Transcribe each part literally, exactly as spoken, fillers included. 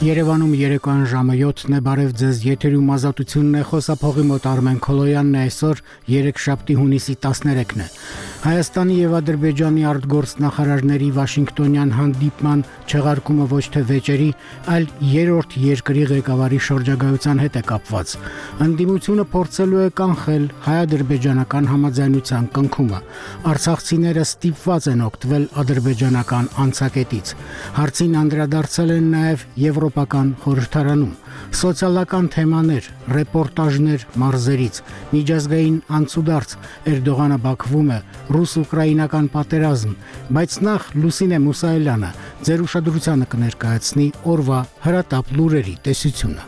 Երևանում երեկոյան ժամը յոթն է, բարև ձեզ, եթերում ազատությունն է, խոսափողի մոտ Արմեն Քոլոյանն է, այսօր երեքշաբթի հունիսի տասներեքն է։ Հայաստանի եւ Ադրբեջանի արտգործնախարարների Վաշինգտոնյան հանդիպման չեղարկումը ոչ թե վեճերի, այլ երրորդ երկրի ղեկավարի շրջագայության հետ է կապված։ Ընդդիմությունը փորձելու է կանխել հայ-ադրբեջանական համաձայնության կնքումը։ Արցախցիները ստիպված են օգտվել ադրբեջանական անցակետից։ Հարցին անդրադարձել են նաեւ Եվրոպական խորհրդարանում, սոցիալական թեմաներ, ռեպորտաժներ մարզերից, միջազգային անցուդարձ, Էրդողանը Բաքվում է, ռուս-ուկրաինական պատերազմ, բայց նախ Լուսինե Մուսայելյանը ձեր ուշադրությանը կներկայացնի օրվա հրատապ լուրերի տեսությունը։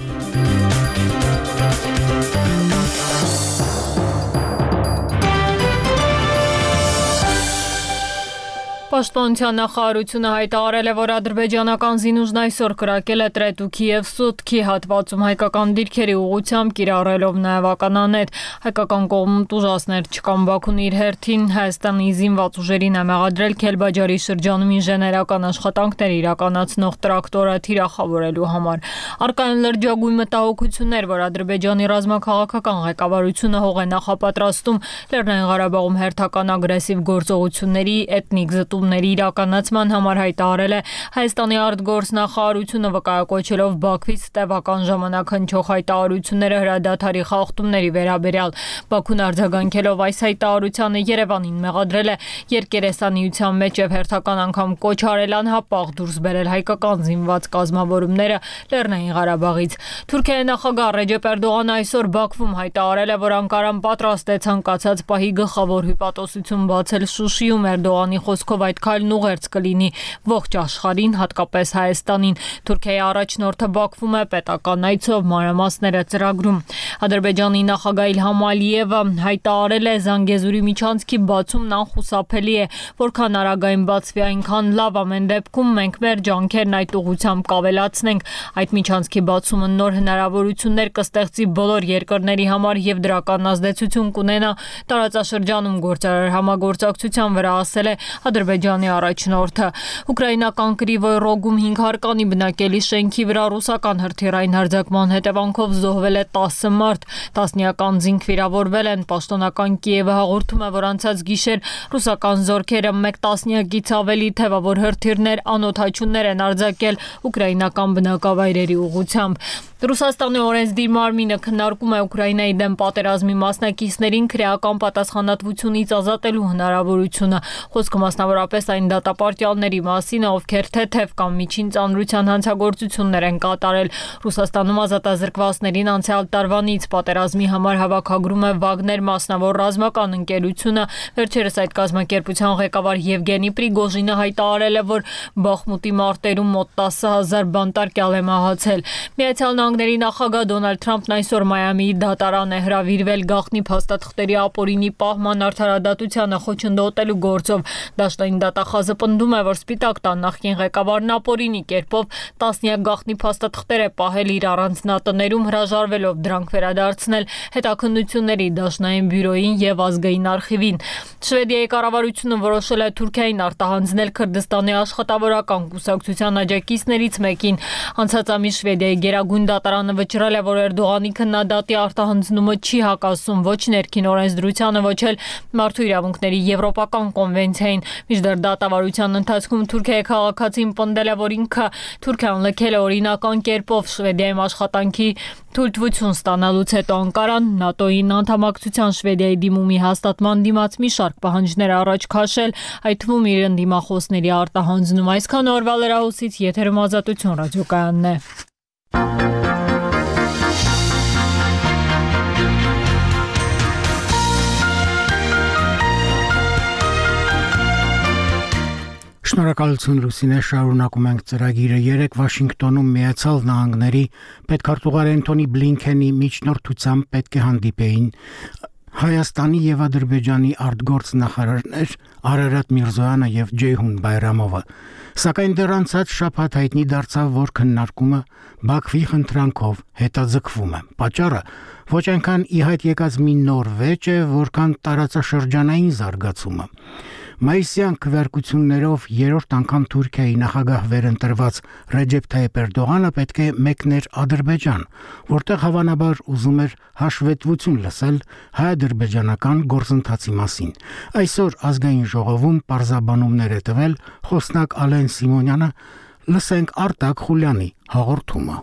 Պաշտպանության նախարարությունը հայտարարել է, որ ադրբեջանական զինուժն այսօր կրակել է Տրետուքի և Սուտքի հատվածում հայկական դիրքերի ուղղությամբ, կիրառելով նաև ականանետ։ Հայկական կողմում տուժածներ չկան։ Բաքուն իր հերթին Հայաստանի զինված ուժերին է մեղադրել Քելբաջարի շրջանում ինժեներական աշխատանքներ իրականացնող տրակտորը թիրախավորելու համար։ Առկա են լրջագույն մտահոգություններ, որ Ադրբեջանի ռազմաքաղաքական ղեկավարությունը հող է նախապատրաստում Լեռնային Ղարաբաղում հերթական ագրեսիվ գործողությունների, էթնիկ զտումների իրականացման համար, հայտարարել է Հայաստանի արտգործնախարարությունը, վկայակոչելով Բաքվից տևական ժամանակ հնչող հայտարարությունները հրադադարի խախտումների վերաբերյալ։ Բաքուն արձագանքելով այս հայտարարությանը Երևանին մեղադրել է երկերեսանիության մեջ եւ հերթական անգամ կոչ արել անհապաղ դուրս բերել հայկական զինված կազմավորումները Լեռնային Ղարաբաղից։ Թուրքիայի նախագահ Ռեջեփ Էրդողանը այսօր Բաքվում հայտարարել է, որ Անկարան պատրաստ է ցանկացած պահի գլխավոր հյուպատոսություն բացել Շուշիում։ Էրդողանի խոսքով այդ քայլն ուղերձ կլինի ողջ աշխարհին, հատկապես Հայաստանին։ Թուրքիայի առաջնորդը Բաքվում է պետական այցով, մանրամասները ծրագրում։ Ադրբեջանի նախագահ Իլհամ Ալիևը հայտարարել է, Զանգեզուրի միջանցքի բացումն անխուսափելի է, որքան արագային բացվի, այնքան լավ, ամեն դեպքում մենք մեր ջանքերն այդ ուղղությամբ կավելացնենք։ Այդ միջանցքի բացումը նոր հնարավորություններ կստեղծի բոլոր երկրների համար եւ դրական ազդեցություն կունենա տարածաշրջանում գործարար համագործակցության վրա, ասել է Ադրբեջանի առաջնորդը։ Ուկրաինական Կրիվոյ Ռոգում հինգ հարկանի բնակելի շենքի վրա ռուսական հրթիռային հարձակման հետևանքով զոհվել է տասը մարդ, տասնյական զինք վիրավորվել են։ Պաշտոնական Կիևը հաղորդում է, որ անցած գիշեր ռուսական զորքերը մեկ տասնյակից ավելի թևավոր հրթիռներ, անօդաչուներ են արձակել ուկրաինական բնակավայրերի ուղղությամբ։ Ռուսաստանի օրենսդիր մարմինը քննարկում է Ուկրաինայի դեմ պատերազմի մասնակիցներին քրեական պատասխանատվությունից ազատելու հնարավորությունը։ Խոսքը մասնավորապես այն դատապարտյալների մասին, ովքեր թեթև կամ միջին ծանրության հանցագործություններ են կատարել։ Ռուսաստանում ազատազրկվածներին անցյալ տարվանից պատերազմի համար հավաքագրում է Վագներ մասնավոր ռազմական ընկերությունը։ Վերջերս այդ կազմակերպության ղեկավար Եվգենի Պրիգոժինը հայտարարել է, որ Բախմուտի մարտերում մոտ տասը հազար բանտարկյալ է մահացել։ Միացյալ Նահանգների նախագահ Դոնալդ Թրամփն այսօր Մայամիի դատարան է հրավիրվել գաղտնի փաստաթղթերի ապօրինի պահման արդարադատությանը խոչընդոտելու գործով։ Դաշնային դատախազը պնդում է, որ Սպիտակ տան նախկին ղեկավարն ապօրինի կերպով տասնյակ գաղտնի փաստաթղթեր է պահել իր առանձնատներում, հրաժարվելով դրանք վերադարձնել հետաքննությունների դաշնային բյուրոյին եւ ազգային արխիվին։ Շվեդիայի կառավարությունը որոշել է Թուրքիային արտահանձնել Քրդստանի աշխատավորական կուսակցության աջակիցներից մեկին։ Անցած ամիս Շվեդիայի գերագույն դատարանը վճռել է, որ Էրդողանի քննադատի արտահանձնումը չի հակասում ոչ ներքին օրենսդրությանը, ոչ էլ մարդու իրավունքների եվրոպական կոնվենցիային։ Մինչդեռ դատավարության ընթացքում Թուրքիայի քաղաքացին պնդել է, որ ինքը Թուրքիան լքել է օրինական կերպով Շվեդիայում աշխատանքի թույլտվություն ստանալուց հետո Անկարան ՆԱՏՕ-ին անդամակցության Շվեդիայի դիմումի հաստատման դիմաց մի շարք պահանջներ առաջ քաշել, այդ թվում իր ընդդիմախոսների արտահանձնում։ Այսքան օրվա լրահոսից եթերում Ազատություն ռադիոկայանն է։ Շնորհակալություն Լուսինե, շարունակում ենք ծրագիրը։ Երեկ Վաշինգտոնում Միացյալ Նահանգների պետքարտուղար Էնթոնի Բլինքենի միջնորդությամբ պետք է հանդիպեին Հայաստանի եւ Ադրբեջանի արտգործնախարարներ Արարատ Միրզոյանը եւ Ջեյհուն Բայրամովը, սակայն դեռ անցած շաբաթ հայտնի դարձավ, որ քննարկումը Բաքվի խնդրանքով հետաձգվում է։ Պատճառը ոչ այնքան ի հայտ եկած մի նոր վեճ է, որքան տարածաշրջանային զարգացումը։ Մայիսյան քվեարկություններով երրորդ անգամ Թուրքիայի նախագահ վերընտրված Ռեջեփ Թայիփ Էրդողանը պետք է մեկներ Ադրբեջան, որտեղ հավանաբար ուզում էր հաշվետվություն լսել հայ-ադրբեջանական գործընթացի մասին։ Այսօր ազգային ժողովում պարզաբանումներ է տվել խոսնակ Ալեն Սիմոնյանը, լսենք Արտակ Խուլյանի հաղորդումը։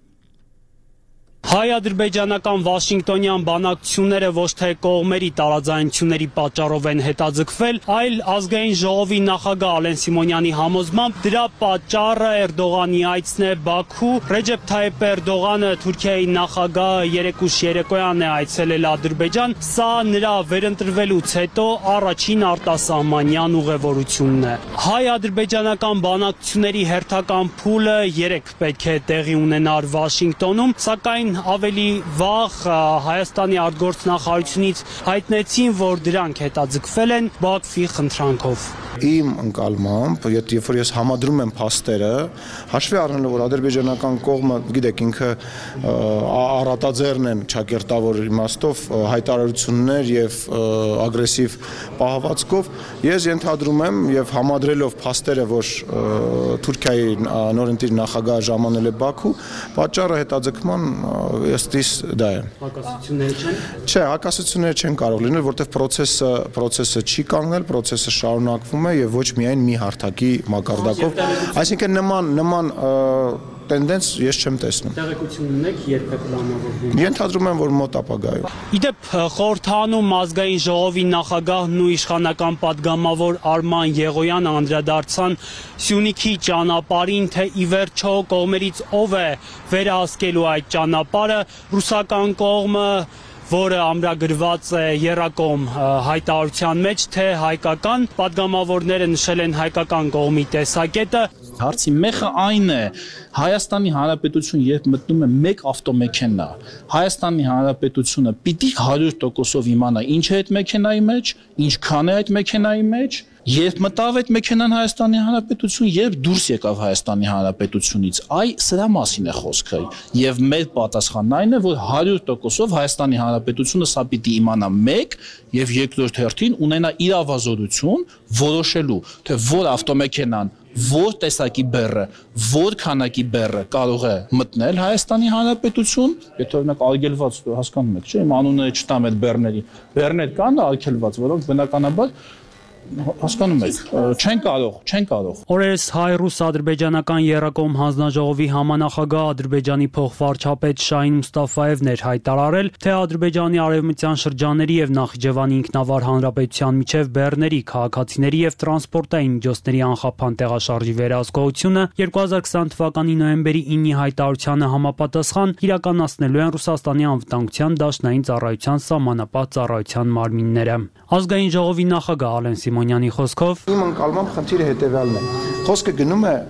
Հայ-ադրբեջանական Վաշինգտոնյան բանակցությունները ոչ թե կողմերի տարաձայնությունների պատճառով են հետաձգվել, այլ ազգային ժողովի նախագահ Ալեն Սիմոնյանի համոզմամբ դրա պատճառը Էրդողանի այցն է Բաքու։ Ռեջեփ Թայիփ Էրդողանը Թուրքիայի նախագահը երեկուշ երեկոյան է այցելել Ադրբեջան, սա նրա վերընտրվելուց հետո առաջին արտասահմանյան ուղևորությունն է։ Հայ-ադրբեջանական բանակցությունների հերթական փուլը երեկ պետք է տեղի ունենար Վաշինգտոնում, սակայն ավելի վաղ Հայաստանի արտգործնախարարությունից հայտնեցին, որ դրանք հետաձգվել են Բաքվի խնդրանքով։ Իմ ընկալմամբ, երբ որ ես համադրում եմ փաստերը, հաշվի առնելով, որ ադրբեջանական կողմը, գիտեք, ինքը առատաձեռն են ճակերտավոր իմաստով հայտարարություններ եւ ագրեսիվ պահվածքով, ես ենթադրում եմ եւ համադրելով փաստերը, որ Թուրքիայի նորընտիր նախագահը ժամանել է Բաքու, պատճառը հետաձգման ըստիս դա է։ Հակասություններ չեն։ Չէ, հակասություններ չեն կարող լինել, որտեղ process-ը process-ը չի կանգնել, process-ը շարունակվում է եւ ոչ միայն մի հարթակի մակարդակով, այսինքն նման նման տենդենս ես չեմ տեսնում։ Տեղեկություն ունեք, երբ է պլանավորվում։ Ենթադրում եմ, որ մոտ ապագայում։ Իդեպ խորհրդանում ազգային ժողովի նախագահն ու իշխանական падգամավոր Արման Եղոյանը անդրադարձան Սյունիքի ճանապարհին, թե ի վերջո կողմերից ով է վերահսկելու այդ ճանապարհը, ռուսական կողմը, որը ամրագրված է եռակողմ հայտարարության մեջ, թե հայկական падգամավորները նշել են հայկական կողմի տեսակետը։ Հարցի մեխը այն է, Հայաստանի Հանրապետություն երբ մտնում է մեկ ավտոմեքենա, Հայաստանի Հանրապետությունը պիտի հարյուր տոկոսով իմանա ինչ է այդ մեքենայի մեջ, ինչքան է այդ մեքենայի մեջ, երբ մտավ այդ մեքենան Հայաստանի Հանրապետություն, երբ դուրս եկավ Հայաստանի Հանրապետությունից, այ սրա մասին է խոսքը, եւ մեր պատասխանն այն է, որ հարյուր տոկոսով Հայաստանի Հանրապետությունը սա պիտի իմանա մեկ եւ երկրորդ հերթին ունենա իրավազորություն որոշելու, թե որ ավտոմեքենան որ տեսակի բեռը, որ քանակի բեռը կարող է մտնել Հայաստանի Հանրապետություն, եթե օրինակ արգելված հասկանում եք, չէ՞, իմ անունը չտամ այդ բեռների, բեռներ կան արգելված, որոնք բնականաբար հասկանում եք, չեն կարող, չեն կարող։ Օրերս հայ-ռուս-ադրբեջանական եռակողմ հանձնաժողովի համանախագահ Ադրբեջանի փոխվարչապետ Շահին Մուստաֆաևն էր հայտարարել, թե Ադրբեջանի արևմտյան շրջանների եւ Նախիջևանի ինքնավար հանրապետության միջև բեռների, քաղաքացիների եւ տրանսպորտային միջոցների անխափան տեղաշարժի վերահսկողությունը երկու հազար քսան թվականի նոյեմբերի ինի հայտարարությանը համապատասխան իրականացնելու են Ռուսաստանի անվտանգության դաշնային ծառայության սահմանապահ ծառայության մարմինները։ Ազգային ժողովի նախագահ Ալեն Սիմոնյանի խոսքով իմ ընկալմամբ խնդիրը հետևյալն է։ Խոսքը գնում է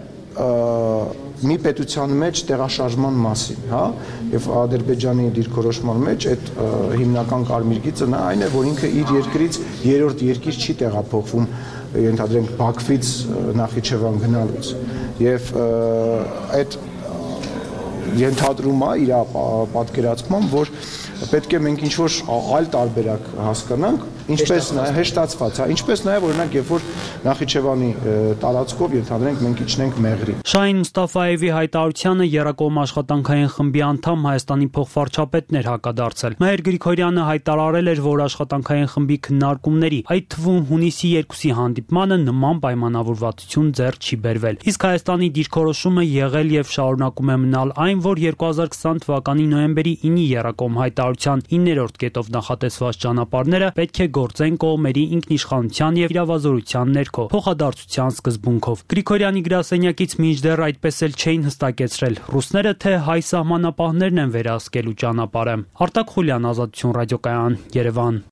մի պետության մեջ տեղաշարժման մասին, հա, եւ Ադրբեջանի դիրքորոշման մեջ այդ հիմնական կարմիր գիծը նա այն է, որ ինքը իր երկրից երրորդ երկիր չի տեղափոխվում, ենթադրենք Բաքվից Նախիջևան գնալուց։ Եվ այդ ենթադրում է իր պատկերացմամբ, որ պետք է մենք ինչ-որ այլ տարբերակ հասկանանք, ինչպես նաև հեշտացված, հա, ինչպես նաև օրինակ, երբ որ Նախիջևանի տարածքով ենթադրենք մենք իջնենք Մեղրի։ Շահին Մուստաֆաևի հայտարարությանը եռակողմ աշխատանքային խմբի անդամ Հայաստանի փոխվարչապետն էր հակադարձել։ Մհեր Գրիգորյանը հայտարարել էր, որ աշխատանքային խմբի քննարկումների, այդ թվում հունիսի երկուսի հանդիպմանը նման պայմանավորվածություն ձեռք չի բերվել։ Իսկ Հայաստանի դիրքորոշումը եղել եւ շարունակում է մնալ այն, որ երկու հազար քսան թվականի նոյեմբերի ինի եռակողմ հայտարարության իններորդ կետով նախատեսված ճանապարհները պետք է գործեն կողմերի ինքնիշխանության եւ իրավազորության ներքո փոխադարձության սկզբունքով։ Գրիգորյանի գրասենյակից մինչդեռ այդպես էլ չէին հստակեցրել ռուսները, թե հայ սահմանապահներն են վերահսկելու ճանապարհը։ Արտակ Խուլյան, Ազատություն ռադիոկայան, Երևան։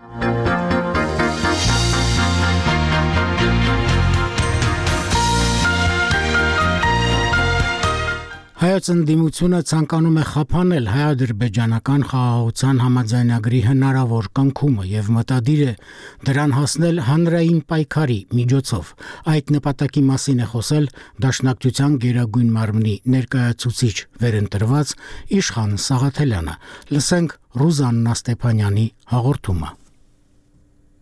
Հայոց ընդդիմությունը ցանկանում է խափանել հայ-ադրբեջանական խաղաղության համաձայնագրի հնարավոր կնքումը եւ մտադիր է դրան հասնել հանրային պայքարի միջոցով։ Այդ նպատակի մասին է խոսել Դաշնակցության Գերագույն մարմնի ներկայացուցիչ վերընտրված Իշխան Սաղաթելյանը։ Լսենք Ռուզաննա Ստեփանյանի հաղորդումը։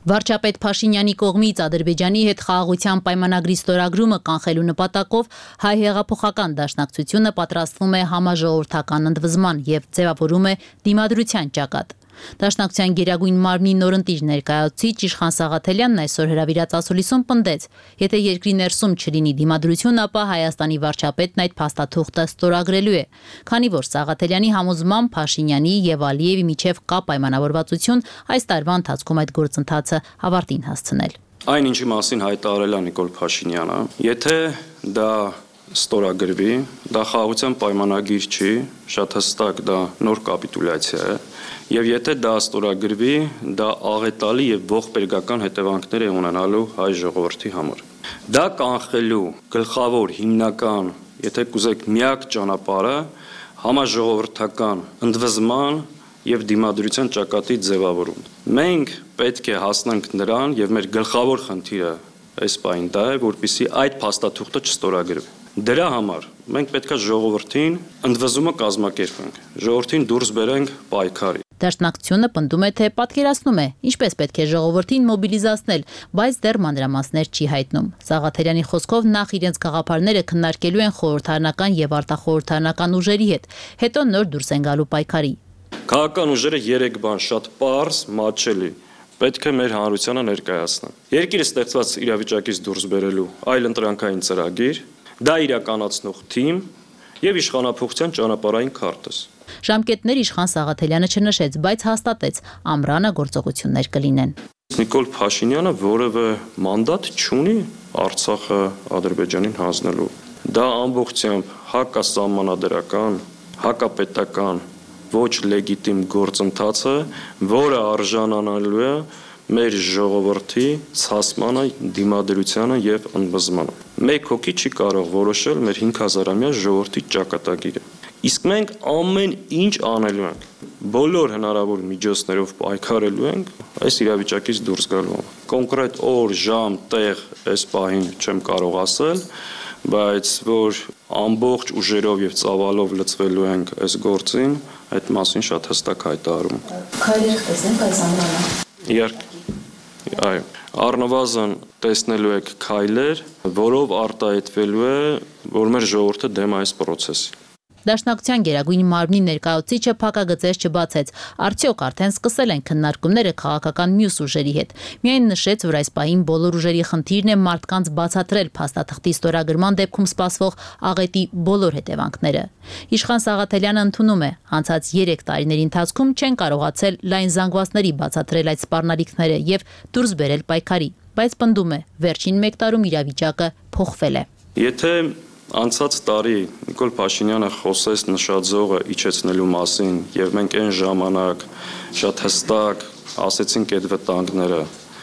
Վարչապետ Փաշինյանի կողմից Ադրբեջանի հետ խաղաղության պայմանագրի ստորագրումը կանխելու նպատակով հայ հեղափոխական դաշնակցությունը պատրաստվում է համաժողովրդական ընդվզման եւ ձևավորում է դիմադրության ճակատ։ Դաշնակցության գերագույն մարմնի նորընտիր ներկայացուցիչ Իշխան Սաղաթելյանն այսօր հրավիրած ասուլիսում պնդեց, եթե երկրի ներսում չլինի դիմադրություն, ապա Հայաստանի վարչապետն այդ փաստաթուղթը ստորագրելու է, քանի որ Սաղաթելյանի համոզմամբ Փաշինյանի եւ Ալիևի միջև կա պայմանավորվածություն այս տարվա ընթացքում այդ գործընթացը ավարտին հասցնել։ Այն ինչի մասին հայտարարել է Նիկոլ Փաշինյանը, եթե դա ստորագրվի, դա խաղաղության պայմանագիր չի, շատ հստակ դա նոր կապիտուլյացիա է, եւ եթե դա ստորագրվի, դա աղետալի եւ ողբերգական հետևանքներ է ունենալու հայ ժողովրդի համար։ Դա կանխելու գլխավոր հիմնական, եթե կուզեք, միակ ճանապարհը համաժողովրդական ընդվզման եւ դիմադրության ճակատի ձևավորում։ Մենք պետք է հասնենք նրան եւ մեր գլխավոր խնդիրը այս պահին դա է, որպեսզի այդ փաստաթուղթը չստորագրվի։ Դրա համար մենք պետք է ժողովրդին ընդվզումը կազմակերպենք, ժողովրդին դուրս բերենք պայքարի։ Դաշնակցությունը պնդում է, թե պատկերացնում է, ինչպես պետք է ժողովրդին մոբիլիզացնել, բայց դեռ մանրամասներ չի հայտնում։ Սաղաթելյանի խոսքով նախ իրենց գաղափարները քննարկելու են խորհրդարանական եւ արտախորհրդարանական ուժերի հետ, հետո նոր դուրս են գալու պայքարի։ Քաղաքական ուժերը երեք բան շատ պարզ, մատչելի պետք է մեր հանրությանը ներկայացնեն։ Երկիրը ստեղծված իրավիճակից դուրս բերելու այլ ընտրանքային ծրագիր, դա իրականացնող թիմ եւ իշխանապողության ճանապարհային քարտեզ։ Ժամկետներ Իշխան Սաղաթելյանը չնշեց, բայց հաստատեց, ամռանը գործողություններ կլինեն։ Նիկոլ Փաշինյանը որևէ մանդատ չունի Արցախը Ադրբեջանին հանձնելու։ Դա ամբողջությամբ հակասահմանադրական, հակապետական ոչ լեգիտիմ գործընթաց է, որը արժանանալու է մեր ժողովրդի ցասմանը, դիմադրությանը եւ ընդվզմանը։ Մեկ հոգի չի կարող որոշել մեր հինգ հազարամյա ժողովրդի ճակատագիրը։ Իսկ մենք ամեն ինչ անելու ենք, բոլոր հնարավոր միջոցներով պայքարելու ենք այս իրավիճակից դուրս գալու։ Կոնկրետ օր, ժամ, տեղ այս պահին չեմ կարող ասել, բայց որ ամբողջ ուժերով եւ ծավալով լծվելու ենք այս գործին, այդ մասին շատ հստակ հայտարարում ենք։ Քայլեր տեսնենք այս ամռանը։ Իհարկե, այո, առնվազն տեսնելու եք քայլեր, որով արտահայտվելու է, որ մեր ժողովուրդը դեմ է այս process-ի։ Դաշնակցության գերագույն մարմնի ներկայացուցիչը փակագծեր չբացեց, արդյոք արդեն սկսել են քննարկումները քաղաքական մյուս ուժերի հետ։ Միայն նշեց, որ այս պահին բոլոր ուժերի խնդիրն է մարդկանց բացատրել փաստաթղթի ստորագրման դեպքում սպասվող աղետի բոլոր հետևանքները։ Իշխան Սաղաթելյանը ընդունում է, անցած երեք տարիների ընթացքում չեն կարողացել լայն զանգվածների բացատրել այդ սպառնալիքները եւ դուրս բերել պայքարի, բայց պնդում է, վերջին մեկ տարում իրավիճակը փոխվել է։ Եթե անցած տարի Նիկոլ Փաշինյանը խոսեց նշաձողը իջեցնելու մասին եւ մենք այն ժամանակ շատ հստակ ասեցինք այդ վտանգները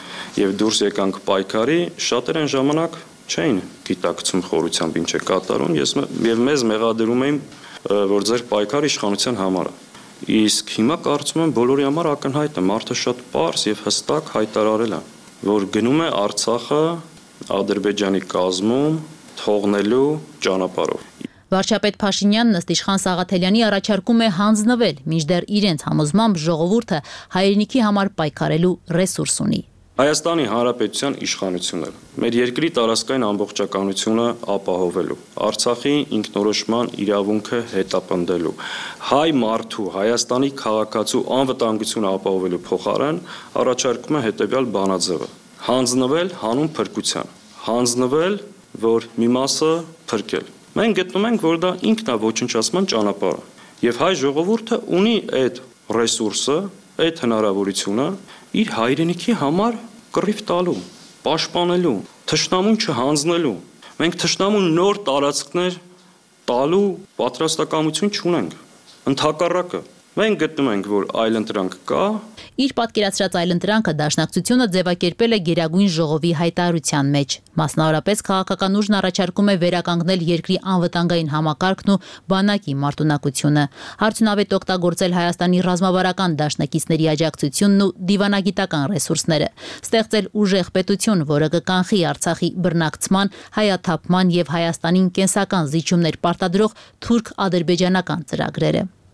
եւ դուրս եկանք պայքարի, շատեր այն ժամանակ չէին գիտակցում խորությամբ ինչ է կատարում, ես եւ մեզ մեղադրում էին, որ ձեր պայքարը իշխանության համար է։ Իսկ հիմա կարծում եմ բոլորի համար ակնհայտ է, մարդը շատ պարզ եւ հստակ հայտարարել է, որ գնում է Արցախը Ադրբեջանի կազմում թողնելու ճանապարհով։ Վարչապետ Փաշինյանն ըստ Իշխան Սաղաթելյանի առաջարկում է հանձնվել, մինչդեռ իրենց համոզմամբ ժողովուրդը հայրենիքի համար պայքարելու ռեսուրս ունի։ Հայաստանի Հանրապետության իշխանությունը մեր երկրի տարածքային ամբողջականությունը ապահովելու, Արցախի ինքնորոշման իրավունքը հետապնդելու, հայ մարդու, Հայաստանի քաղաքացու անվտանգությունը ապահովելու փոխարեն առաջարկում է հետևյալ բանաձևը. հանձնվել հանուն փրկության, հանձնվել, որ մի մասը փրկել։ Մենք գտնում ենք, որ դա ինքնաոչնչացման ճանապարհ է, եւ հայ ժողովուրդը ունի այդ ռեսուրսը, այդ հնարավորությունը իր հայրենիքի համար կռիվ տալու, պաշտպանելու, թշնամուն չհանձնելու։ Մենք թշնամուն նոր տարածքներ տալու պատրաստակամություն չունենք։ Ընդհակառակը, մենք գտնում ենք, որ այլընտրանք կա։ Իր պատկերացրած այլընտրանքը դաշնակցությունը ձևակերպել է Գերագույն ժողովի հայտարարության մեջ։ Մասնավորապես քաղաքական ուժն առաջարկում է վերականգնել երկրի անվտանգային համակարգն ու բանակի մարտունակությունը, արդյունավետ օգտագործել Հայաստանի ռազմավարական դաշնակիցների աջակցությունն ու դիվանագիտական ռեսուրսները, ստեղծել ուժեղ պետություն, որը կկանխի Արցախի բռնակցման, հայաթափման եւ Հայաստանին կենսական զիջումներ պարտադրող թուրք-ադրբեջանական ծրագրերը։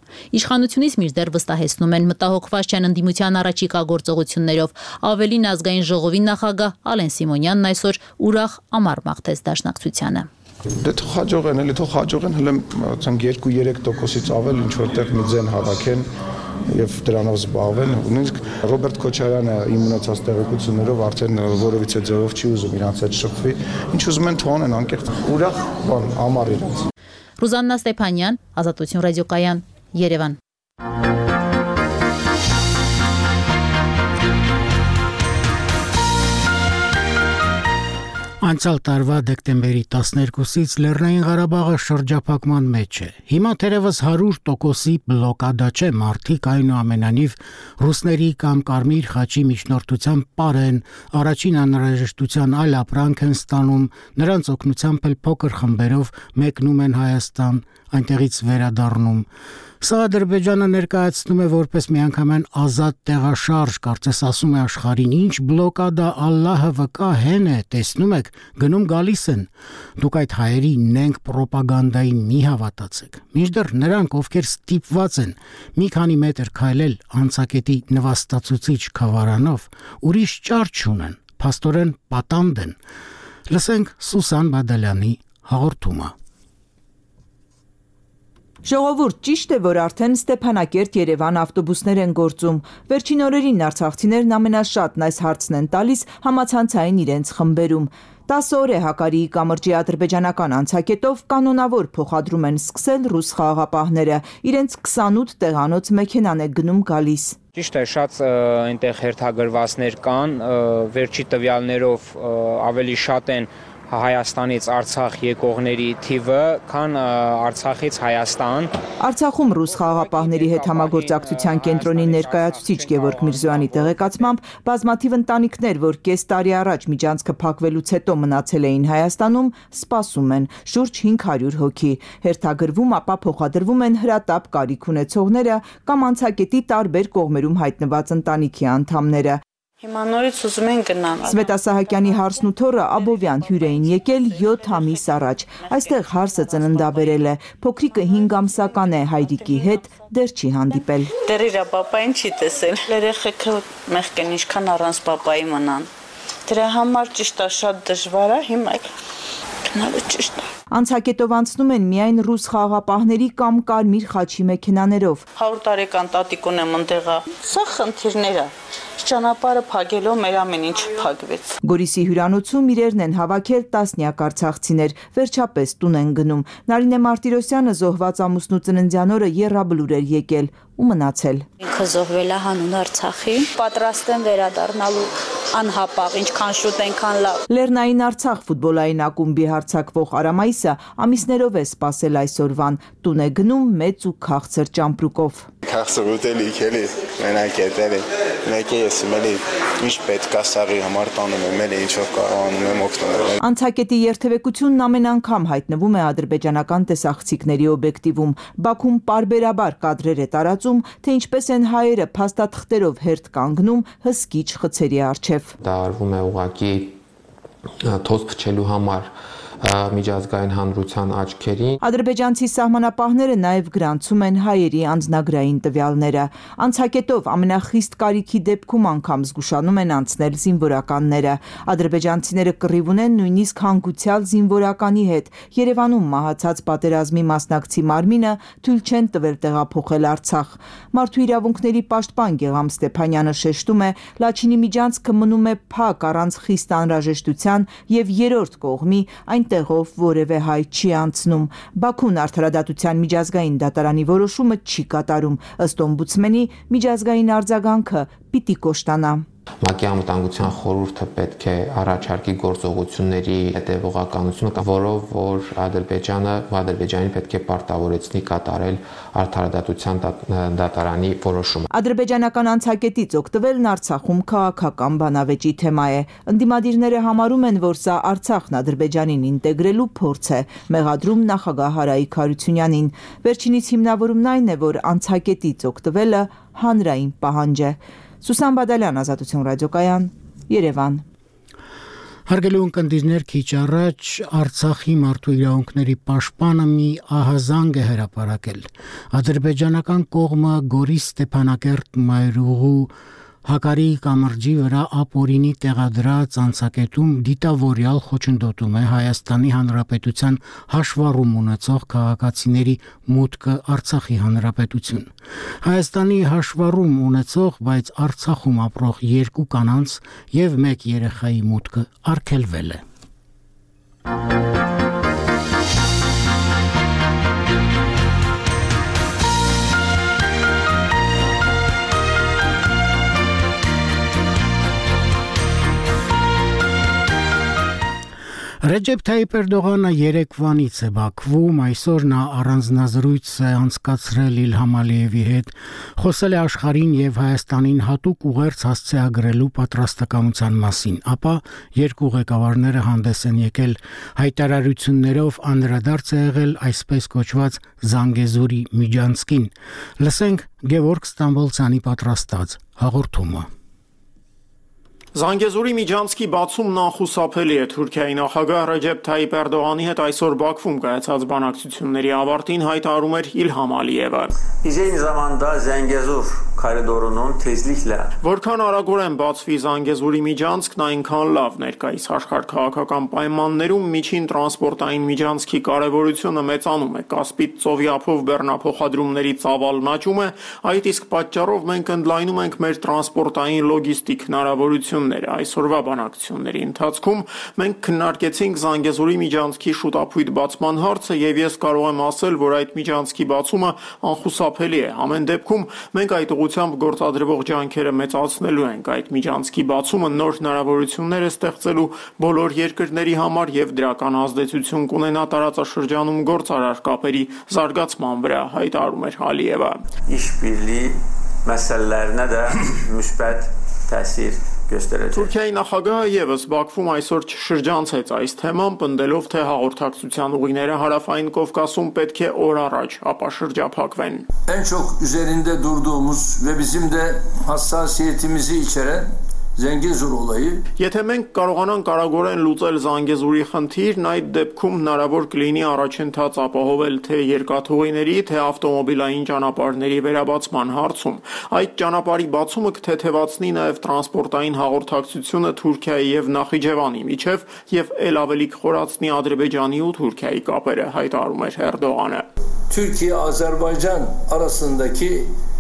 Իշխանությունից մինչդեռ վստահեցնում են մտահոգված չեն ընդդիմության առաջիկա գործողություններով։ Ավելին ազգային ժողովի նախագահ Ալեն Սիմոնյանն այսօր ուրախ ամառ մաղթեց դաշնակցությանը։ Դե թող հաջողեն, էլի թող հաջողեն, հələ ցանկ երկու երեք տոկոսից ավել ինչ որտեղ մի ձեն հավաքեն եւ դրանով զբաղվեն։ Նույնիսկ Ռոբերտ Քոչարյանը իմ ունեցած տեղեկություններով արդեն որևիցե ձևով չի ուզում իրանց հետ շփվի։ Ինչ ուզում են թողնեն անկեղծ ուրախ բան ամառ իրանց։ Ռուզաննա Ստեփանյան, Ազատություն ռադիոկայան, Երևան։ Անցյալ տարվա դեկտեմբերի տասներկուսից Լեռնային Ղարաբաղը շրջափակման մեջ է։ Հիմա թերևս հարյուր տոկոսի բլոկադա չէ, մարդիկ այնուամենայնիվ ռուսների կամ Կարմիր խաչի միջնորդությամբ պարեն, առաջին անհրաժեշտության այլ ապրանք են ստանում, նրանց օգնությամբ էլ փոքր խմբերով մեկնում են Հայաստան, այնտեղից վերադառնում։ Սա Ադրբեջանը ներկայացնում է որպես միանգամայն ազատ տեղաշարժ, կարծես ասում է աշխարհին, ինչ բլոկադա Ալլահը վկա հեն է, տեսնում եք, գնում գալիս են։ Դուք այդ հայերի նենք պրոպագանդային մի հավատացեք։ Մինչդեռ նրանք, ովքեր ստիպված են մի քանի մետր քայլել անցակետի նվաստացուցիչ քավարանով, ուրիշ ճար չունեն, փաստորեն պատանդ են։ Լսենք Սուսան Բադալյանի հաղորդումը։ Ժողովուրդ, ճիշտ է, որ արդեն Ստեփանակերտ-Երևան ավտոբուսներ են գործում։ Վերջին օրերին արցախցիներն ամենաշատն այս հարցն են տալիս համացանցային իրենց խմբերում։ տասը օր է Հակարիի կամրջի ադրբեջանական անցակետով կանոնավոր փոխադրում են սկսել ռուս խաղաղապահները։ Իրենց քսանութ տեղանոց մեքենան է գնում գալիս։ Ճիշտ է, շատ այնտեղ հերթագրվածներ կան, վերջի տվյալներով ավելի շատ են Հայաստանից Արցախ եկողների թիվը, քան Արցախից Հայաստան։ Արցախում ռուս խաղաղապահների հետ համագործակցության կենտրոնի ներկայացուցիչ Գևորգ Միրզոյանի տեղեկացմամբ բազմաթիվ ընտանիքներ, որ կես տարի առաջ միջանցքը փակվելուց հետո մնացել էին Հայաստանում, սպասում են, շուրջ հինգ հարյուր հոգի։ Հերթագրվում, ապա փոխադրվում են հրատապ կարիք ունեցողները կամ անցակետի տարբեր կողմերում հայտնված ընտանիքի անդամները։ Հիմա նորից ուզում են գնալ։ Սվետա Սահակյանի հարսն ու թոռը Աբովյան հյուր էին եկել յոթ ամիս առաջ։ Այստեղ հարսը ծննդաբերել է։ Փոքրիկը հինգ ամսական է, հայրիկի հետ դեռ չի հանդիպել։ Դեռ իր պապային չի տեսել։ Երեխեքը մեղք են, ինչքան առանց պապայի մնան։ Դրա համար ճիշտ է, շատ դժվար է, հիմա գնալը ճիշտ է։ Անցակետով անցնում են միայն ռուս խաղաղապահների կամ Կարմիր խաչի մեքենաներով։ հարյուր տարեկան տատիկ ունեմ ընդեղա։ Սա խնդիրներ է։ Ճանապարհը փակելով մեր ամեն ինչ փակվեց։ Գորիսի հյուրանոցում իրերն են հավաքել տասնյակ արցախցիներ, վերջապես տուն են գնում։ Նարինե Մարտիրոսյանը զոհված ամուսնու ծննդյան օրը եռաբլուր էր եկել ու մնացել։ Ինքը զոհվել է հանուն Արցախի, պատրաստ են վերադառնալու անհապաղ, ինչքան շուտ այնքան լավ։ Լեռնային Արցախ ֆուտբոլային ակումբի հարձակվող Արամայիսը ամիսներով է սպասել այսօրվան, տուն է գնում մեծ ու քաղցր ճամպրուկով։ Քաղցր ուտելիք էլի, մենակ էտելի, մեկ է ես մելի ինչ պետք է սաղի համար տանում եմ, էլի ինչ որ կարողանում եմ օգտվել։ Անցակետի երթևեկությունն ամեն անգամ հայտնվում է ադրբեջանական տեսախցիկների օբյեկտիվում։ Բաքուն պարբերաբար կադրեր է տարածում, թե ինչպես են հայերը փաստաթղթերով հերթ կանգնում հսկիչ խցերի առջև։ Դա արվում է ուղղակի թոզ փչելու համար միջազգային հանրության աչքերին։ Ադրբեջանցի սահմանապահները նաև գրանցում են հայերի անձնագրային տվյալները։ Անցակետով ամենախիստ կարիքի դեպքում անգամ զգուշանում են անցնել զինվորականները։ Ադրբեջանցիները կռիվ ունեն նույնիսկ հանգուցյալ զինվորականի հետ։ Երևանում մահացած պատերազմի մասնակցի մարմինը թույլ չեն տվել տեղափոխել Արցախ։ Մարդու իրավունքների պաշտպան Գեգամ Ստեփանյանը շեշտում է, Լաչինի միջանցքը մնում է փակ առանց խիստ անհրաժեշտության եւ երրորդ կողմի այն տեղով որևէ հայ չի անցնում։ Բաքուն արդարադատության միջազգային դատարանի որոշումը չի կատարում։ Ըստ օմբուդսմենի միջազգային արձագանքը պիտի կոշտանա։ ՄԱԿ-ի անվտանգության խորհուրդը պետք է առաջարկի գործողությունների հետևողականությունը, որով որ Ադրբեջանը, Ադրբեջանին պետք է պարտավորեցնի կատարել արդարադատության դատարանի որոշումը։ Ադրբեջանական անցակետից օգտվելն Արցախում քաղաքական բանավեճի թեմա է։ Ընդդիմադիրները համարում են, որ սա Արցախն Ադրբեջանին ինտեգրելու փորձ է, մեղադրում նախագահ Հարայիկ Հարությունյանին։ Վերջինիս հիմնավորումն այն է, որ անցակետից օգտվելը հանրային պահանջ է։ Սուսան Բադալյան, Ազատություն ռադիոկայան, Երևան։ Հարգելի ունկնդիրներ, քիչ առաջ Արցախի մարդու իրավունքների պաշտպանը մի ահազանգ է հրապարակել։ Ադրբեջանական կողմը Գորիս Ստեփանակերտ մայրուղու Հակարի կամրջի վրա ապօրինի տեղադրած անցակետում դիտավորյալ խոչընդոտում է Հայաստանի Հանրապետության հաշվառում ունեցող քաղաքացիների մուտքը Արցախի Հանրապետություն։ Հայաստանի հաշվառում ունեցող, բայց Արցախում ապրող երկու կանանց եւ մեկ երեխայի մուտքը արգելվել է։ Ռեջեփ Թայիպ Էրդողանը երեկվանից է Բաքվում, այսօր նա առանձնազրույց է անցկացրել Իլհամ Ալիևի հետ, խոսել է աշխարհին եւ Հայաստանին հատուկ ուղերձ հասցեագրելու պատրաստակամության մասին, ապա երկու ղեկավարները հանդես են եկել հայտարարություններով անդրադարձ է եղել այսպես կոչված Զանգեզուրի միջանցքին։ Լսենք Գևորգ Ստամբոլցյանի պատրաստած հաղորդումը։ Զանգեզուրի միջանցքի բացումն անխուսափելի է։ Թուրքիայի նախագահ Ռեջեփ Թայիպ Էրդողանի հետ այսօր Բաքվում կայացած բանակցությունների ավարտին հայտարարում էր Իլհամ Ալիևը։ Որքան արագորեն բացվի Զանգեզուրի միջանցքն, այնքան լավ։ Ներկայիս աշխարհ քաղաքական պայմաններում միջին տրանսպորտային միջանցքի կարևորությունը մեծանում է։ Կասպից ծովի ափով բեռնափոխադրումների ծավալն աճում է, այդ իսկ պատճառով մենք ընդլայնում ենք մեր տրանսպորտային լոգիստիկ հնարավորությունները։ Այսօրվա բանակցությունների ընթացքում մենք քննարկեցինք Զանգեզուրի միջանցքի շուտապույտ բացման հարցը եւ ես կարող եմ ասել, որ այդ միջանցքի բացումը անխուսափելի է։ Ամեն դեպքում մենք այդ ուղղությամբ գործադրվող ջանքերը մեծացնելու ենք։ Այդ միջանցքի բացումը նոր հնարավորություններ է ստեղծելու բոլոր երկրների համար եւ դրական ազդեցություն կունենա տարածաշրջանում գործարար կապերի զարգացման վրա, հայտարարում էր Ալիևը։ İşbirliği məsələlərinə də müsbət təsir göstərəcək։ Թուրքիայի նախագահը եւս Բաքվում այսօր չշրջանցեց այս թեման, պնդելով, թե հաղորդակցության ուղիները Հարավային Կովկասում պետք է օր առաջ ապա շրջափակվեն։ En çok üzerinde durduğumuz ve bizim de hassasiyetimizi içeren Zengezur olayı. Եթե մենք կարողանանք արագորեն լուծել Զանգեզուրի խնդիրն, այդ դեպքում հնարավոր կլինի առաջընթաց ապահովել թե երկաթուղիների, թե ավտոմոբիլային ճանապարհների վերաբացման հարցում։ Այդ ճանապարհի բացումը կթեթևացնի նաև տրանսպորտային հաղորդակցությունը Թուրքիայի եւ Նախիջևանի միջև եւ ել ավելի կխորացնի Ադրբեջանի ու Թուրքիայի կապերը, հայտարարում էր Էրդողանը։ Türkiye-Azerbaycan arasındaki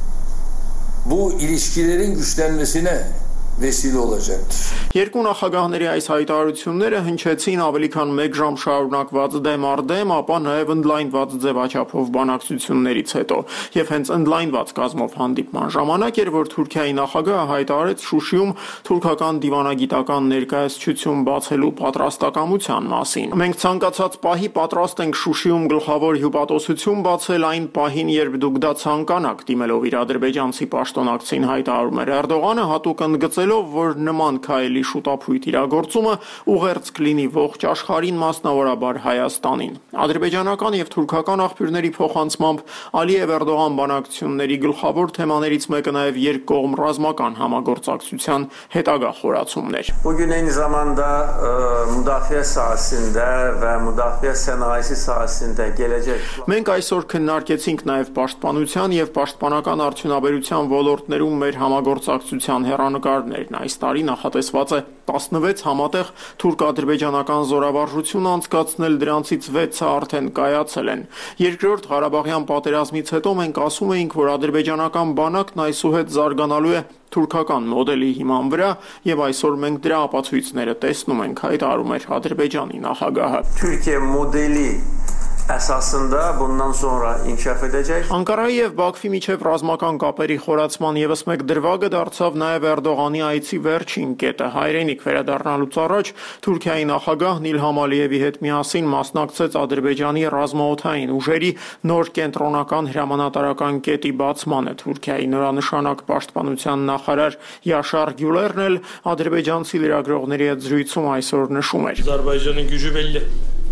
bu ilişkilerin güçlenmesine vesile olacaktır. Երկու նախագահների այս հայտարարությունները հնչեցին ավելի քան մեկ ժամ շարունակված դեմ առ դեմ, ապա նաև ընդլայնված ձևաչափով բանակցություններից հետո։ Եվ հենց ընդլայնված կազմով հանդիպման ժամանակ էր, որ Թուրքիայի նախագահը հայտարարեց Շուշիում թուրքական դիվանագիտական ներկայացություն բացելու պատրաստակամության մասին։ Մենք ցանկացած պահի պատրաստ ենք Շուշիում գլխավոր հյուպատոսություն բացել այն պահին, երբ դուք դա ցանկանաք, դիմելով իր ադրբեջանցի պաշտոնակցին հայտարարում էր Էրդողանը, հատուկ ընդգծելով, որ նման քայլի շուտապույտ իրագործումը ուղերձ կլինի ողջ աշխարհին, մասնավորաբար Հայաստանին։ Ադրբեջանական եւ թուրքական աղբյուրների փոխանցմամբ Ալիև-Էրդողան բանակցությունների գլխավոր թեմաներից մեկը նաեւ երկկողմ ռազմական համագործակցության հետագա խորացումն էր։ Bugün eyni zamanda müdafiə sahəsində və müdafiə sənayesi sahəsində gələcək. Մենք այսօր քննարկեցինք նաեւ պաշտպանության եւ պաշտպանական արդյունաբերության ոլորտներում մեր համագործակցության հեռանկարներ։ Այս տարի նախատեսված է տասնվեց համատեղ թուրք-ադրբեջանական զորավարժություն անցկացնել, դրանցից վեցը արդեն կայացել են։ Երկրորդ Ղարաբաղյան պատերազմից հետո մենք ասում էինք, որ ադրբեջանական բանակն այսուհետ զարգանալու է թուրքական մոդելի հիման վրա եւ այսօր մենք դրա ապացույցները տեսնում ենք, հայտարարում էր Ադրբեջանի նախագահը։ Türkiye modeli əsasında bundan sonra inkişaf edəcək. Անկարայի եւ Բաքվի միջև ռազմական կապերի խորացման եւս մեկ դրվագը դարձավ նաեւ Էրդողանի այցի վերջին կետը։ Հայրենիք վերադառնալուց առաջ Թուրքիայի նախագահն Իլհամ Ալիևի հետ միասին մասնակցեց Ադրբեջանի ռազմաօդային ուժերի նոր կենտրոնական հրամանատարական կետի բացմանը։ Թուրքիայի նորանշանակ պաշտպանության նախարար Յաշար Գյուլերն էլ ադրբեջանցի լրագրողների հետ զրույցում այսօր նշում էր. Azərbaycanın gücü belli.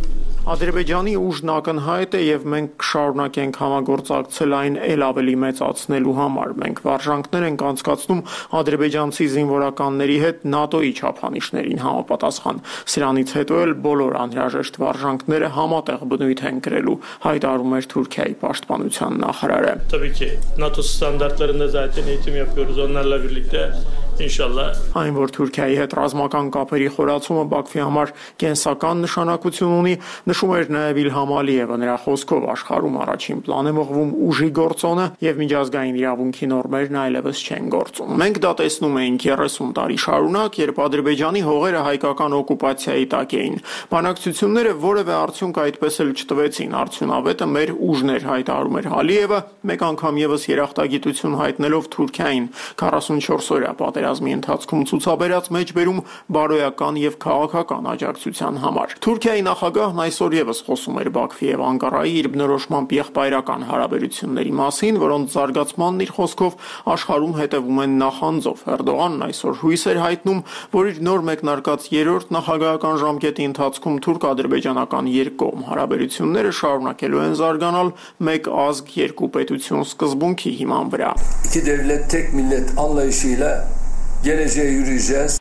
Ադրբեջանի ուժն ակնհայտ է եւ մենք կշարունակենք համագործակցել այն ել ավելի մեծացնելու համար։ Մենք վարժանքներ ենք անցկացնում ադրբեջանցի զինվորականների հետ ՆԱՏՕ-ի չափանիշներին համապատասխան։ Սրանից հետո էլ բոլոր անհրաժեշտ վարժանքները համատեղ բնույթ են կրելու, հայտարարում էր Թուրքիայի պաշտպանության նախարարը։ Tabii NATO standartlarında zaten eğitim yapıyoruz onlarla birlikte inşallah. Այն որ Թուրքիայի հետ ռազմական կապերի խորացումը Բաքվի համար կենսական նշանակություն ունի, նշում էր նաև Իլհամ Ալիևը, նրա խոսքով աշխարհում առաջին պլան է մղվում ուժի գործոնը եւ միջազգային իրավունքի նորմերն այլևս չեն գործում։ Մենք դա տեսնում էինք երեսուն տարի շարունակ, երբ Ադրբեջանի հողերը հայկական օկուպացիայի տակ էին։ Բանակցությունները որևէ արդյունք այդպես էլ չտվեցին, արդյունավետը մեր ուժն էր, հայտարարում էր Ալիևը, մեկ անգամ եւս երախտագիտություն հայտնելով Թուրքիային քառասունչորս օրյա պատերազմի ընթացքում ցուցաբերած մեջբերում բարոյական եւ քաղաքական աջակցության համար։ Թուրքիայի նախագահն այսօր եւս խոսում էր Բաքվի եւ Անկարայի իր բնորոշմամբ եղբայրական հարաբերությունների մասին, որոնց զարգացմանն իր խոսքով աշխարհում հետևում են նախանձով։ Էրդողանն այսօր հույս էր հայտնում, որ իր նոր մեկնարկած երրորդ նախագահական ժամկետի ընթացքում թուրք-ադրբեջանական երկկողմ հարաբերությունները շարունակելու են զարգանալ մեկ ազգ երկու պետություն սկզբունքի հիման vəra. İki devlet tek millet anlayışıyla geleceğe yürüyeceğiz.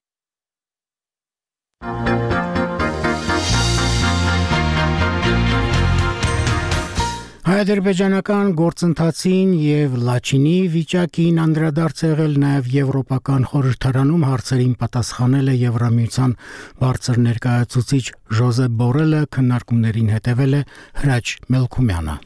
Հայ-ադրբեջանական գործընթացին եւ Լաչինի վիճակին անդրադարձ եղել նաեւ Եվրոպական խորհրդարանում հարցերին պատասխանել է Եվրամիության բարձր ներկայացուցիչ Ժոզեփ Բորելը, քննարկումներին հետևել է Հրաչ Մելքումյանը.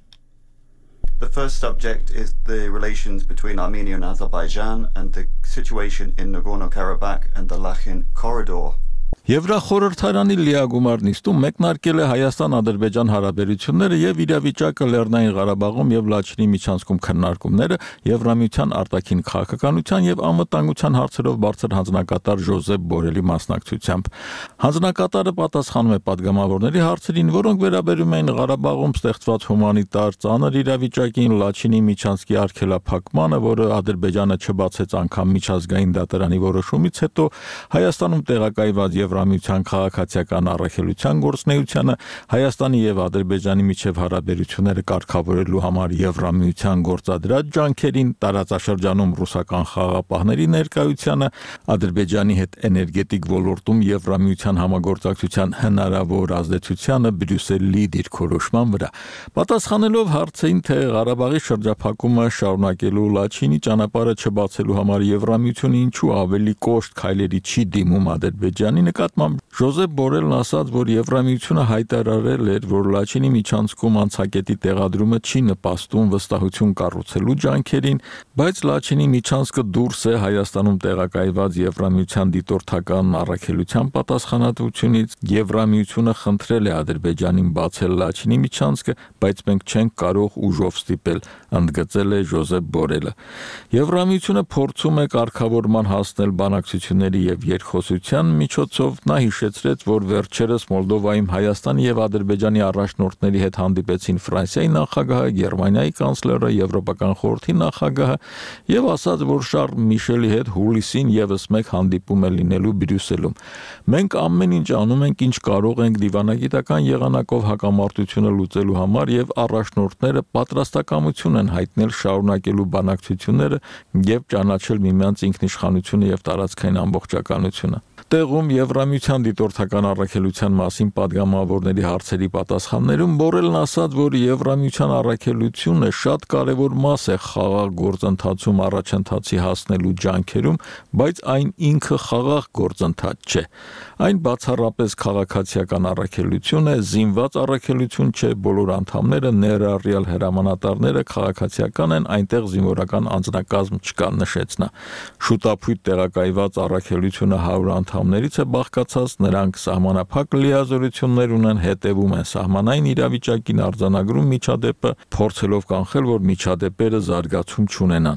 The first subject is the relations between Armenia and Azerbaijan and the situation in Nagorno-Karabakh and the Lachin corridor. Եվրախորհրդարանի լիագումար նիստում մեկնարկել է Հայաստան-Ադրբեջան հարաբերությունները եւ իրավիճակը Լեռնային Ղարաբաղում եւ Լաչինի միջանցքում քննարկումները Եվրամիության արտաքին քաղաքականության եւ անվտանգության հարցերով բարձր հանձնակատար Ժոզեփ Բորելի մասնակցությամբ։ Հանձնակատարը պատասխանում է падգամավորների հարցերին, որոնք վերաբերում էին Ղարաբաղում ստեղծված հումանիտար ծանր իրավիճակին, Լաչինի միջանցքի արգելափակմանը, որը Ադրբեջանը չբացեց անգամ միջազգային դատարանի որոշումից հետո, Հայաստանում տեղակայված Եվրամիության քաղաքացիական առաքելության գործնեությանը, Հայաստանի եւ Ադրբեջանի միջև հարաբերությունները կարգավորելու համար Եվրամիության գործադրած ջանքերին, տարածաշրջանում ռուսական խաղաղապահների ներկայությանը, Ադրբեջանի հետ էներգետիկ ոլորտում Եվրամիության համագործակցության հնարավոր ազդեցությանը Բրյուսելի դիրքորոշման վրա։ Պատասխանելով հարցին, թե Ղարաբաղի շրջափակումը շարունակելու Լաչինի ճանապարհը չբացելու համար Եվրամիությունը ինչու ավելի կոշտ քայլերի չի դիմում Ադրբեջանի նկատմամբ, Ժոզեփ Բորելն ասաց, որ Եվրամիությունը հայտարարել էր, որ Լաչինի միջանցքում անցակետի տեղադրումը չի նպաստում վստահություն կառուցելու ջանքերին, բայց Լաչինի միջանցքը դուրս է Հայաստանում տեղակայված Եվրամիության դիտորդական առաքելության պատասխանատվությունից, Եվրամիությունը խնդրել է Ադրբեջանին բացել Լաչինի միջանցքը, բայց մենք չենք կարող ուժով ստիպել, ընդգծել է Ժոզեփ Բորելը։ Եվրամիությունը փորձում է կարգավորման հասնել բանակցությունների եւ երկխոսության միջոցով, նա հիշեցրեց, որ վերջերս Մոլդովայում Հայաստանի եւ Ադրբեջանի առաջնորդների հետ հանդիպեցին Ֆրանսիայի նախագահը, Գերմանիայի կանցլերը, Եվրոպական խորհրդի նախագահը եւ ասաց, որ Շարլ Միշելի հետ հուլիսին եւս մեկ հանդիպում է լինելու Բրյուսելում։ Մենք ամեն ինչ անում ենք, ինչ կարող ենք դիվանագիտական եղանակով հակամարտությունը լուծելու համար եւ առաջնորդները պատրաստակամություն են հայտնել շարունակելու բանակցությունները եւ ճանաչել միմյանց ինքնիշխանությունը եւ տարածքային ամբողջականությունը։ Տեղում Եվրամիության դիտորդական առաքելության մասին падգամավորների հարցերի պատասխաններում Բորելն ասաց, որ Եվրամիության առաքելությունը շատ կարևոր մաս է խաղաղ գործընթացում առաջընթացի հասնելու ջանքերում, բայց այն ինքը խաղաղ գործընթաց չէ։ Այն բացառապես քաղաքացիական առաքելություն է, զինված առաքելություն չէ, բոլոր անդամները ներառյալ հրամանատարները քաղաքացիական են, այնտեղ զինվորական անձնակազմ չկա, նշեց նա։ Շուտապույտ տեղակայված առաքելությունը հարյուր անդամներից է բաղկացած, նրանք սահմանափակ լիազորություններ ունեն, հետևում են սահմանային իրավիճակին, արձանագրում միջադեպը, փորձելով կանխել, որ միջադեպերը զարգացում չունենան։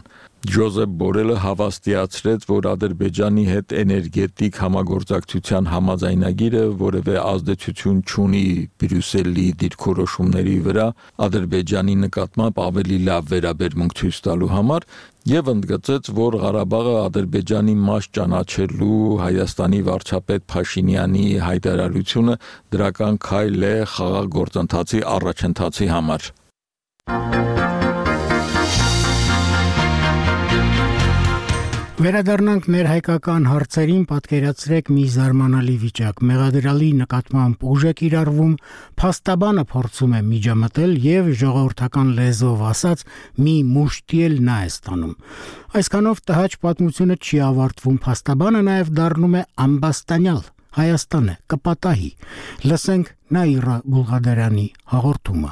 Ջոզեփ Բորելը հավաստիացրեց, որ Ադրբեջանի հետ էներգետիկ համագործակցության համաձայնագիրը որևէ ազդեցություն չունի Բրյուսելի դիրքորոշումների վրա Ադրբեջանի նկատմամբ ավելի լավ վերաբերմունք ցույց տալու համար եւ ընդգծեց, որ Ղարաբաղը Ադրբեջանի մաս ճանաչելու Հայաստանի վարչապետ Փաշինյանի հայտարարությունը դրական քայլ է խաղաղ գործընթացի առաջընթացի համար։ Վերադառնանք ներհայկական հարցերին, պատկերացրեք մի զարմանալի վիճակ։ Մեղադրյալի նկատմամբ ուժ է կիրառվում, փաստաբանը փորձում է միջամտել եւ ժողովրդական լեզվով ասած մի մուշտի էլ նա է ստանում։ Այսքանով տհաճ պատմությունը չի ավարտվում, փաստաբանը նաեւ դառնում է ամբաստանյալ, Հայաստան է, կպատահի։ Լսենք Նաիրա Բուլղադարյանի հաղորդումը։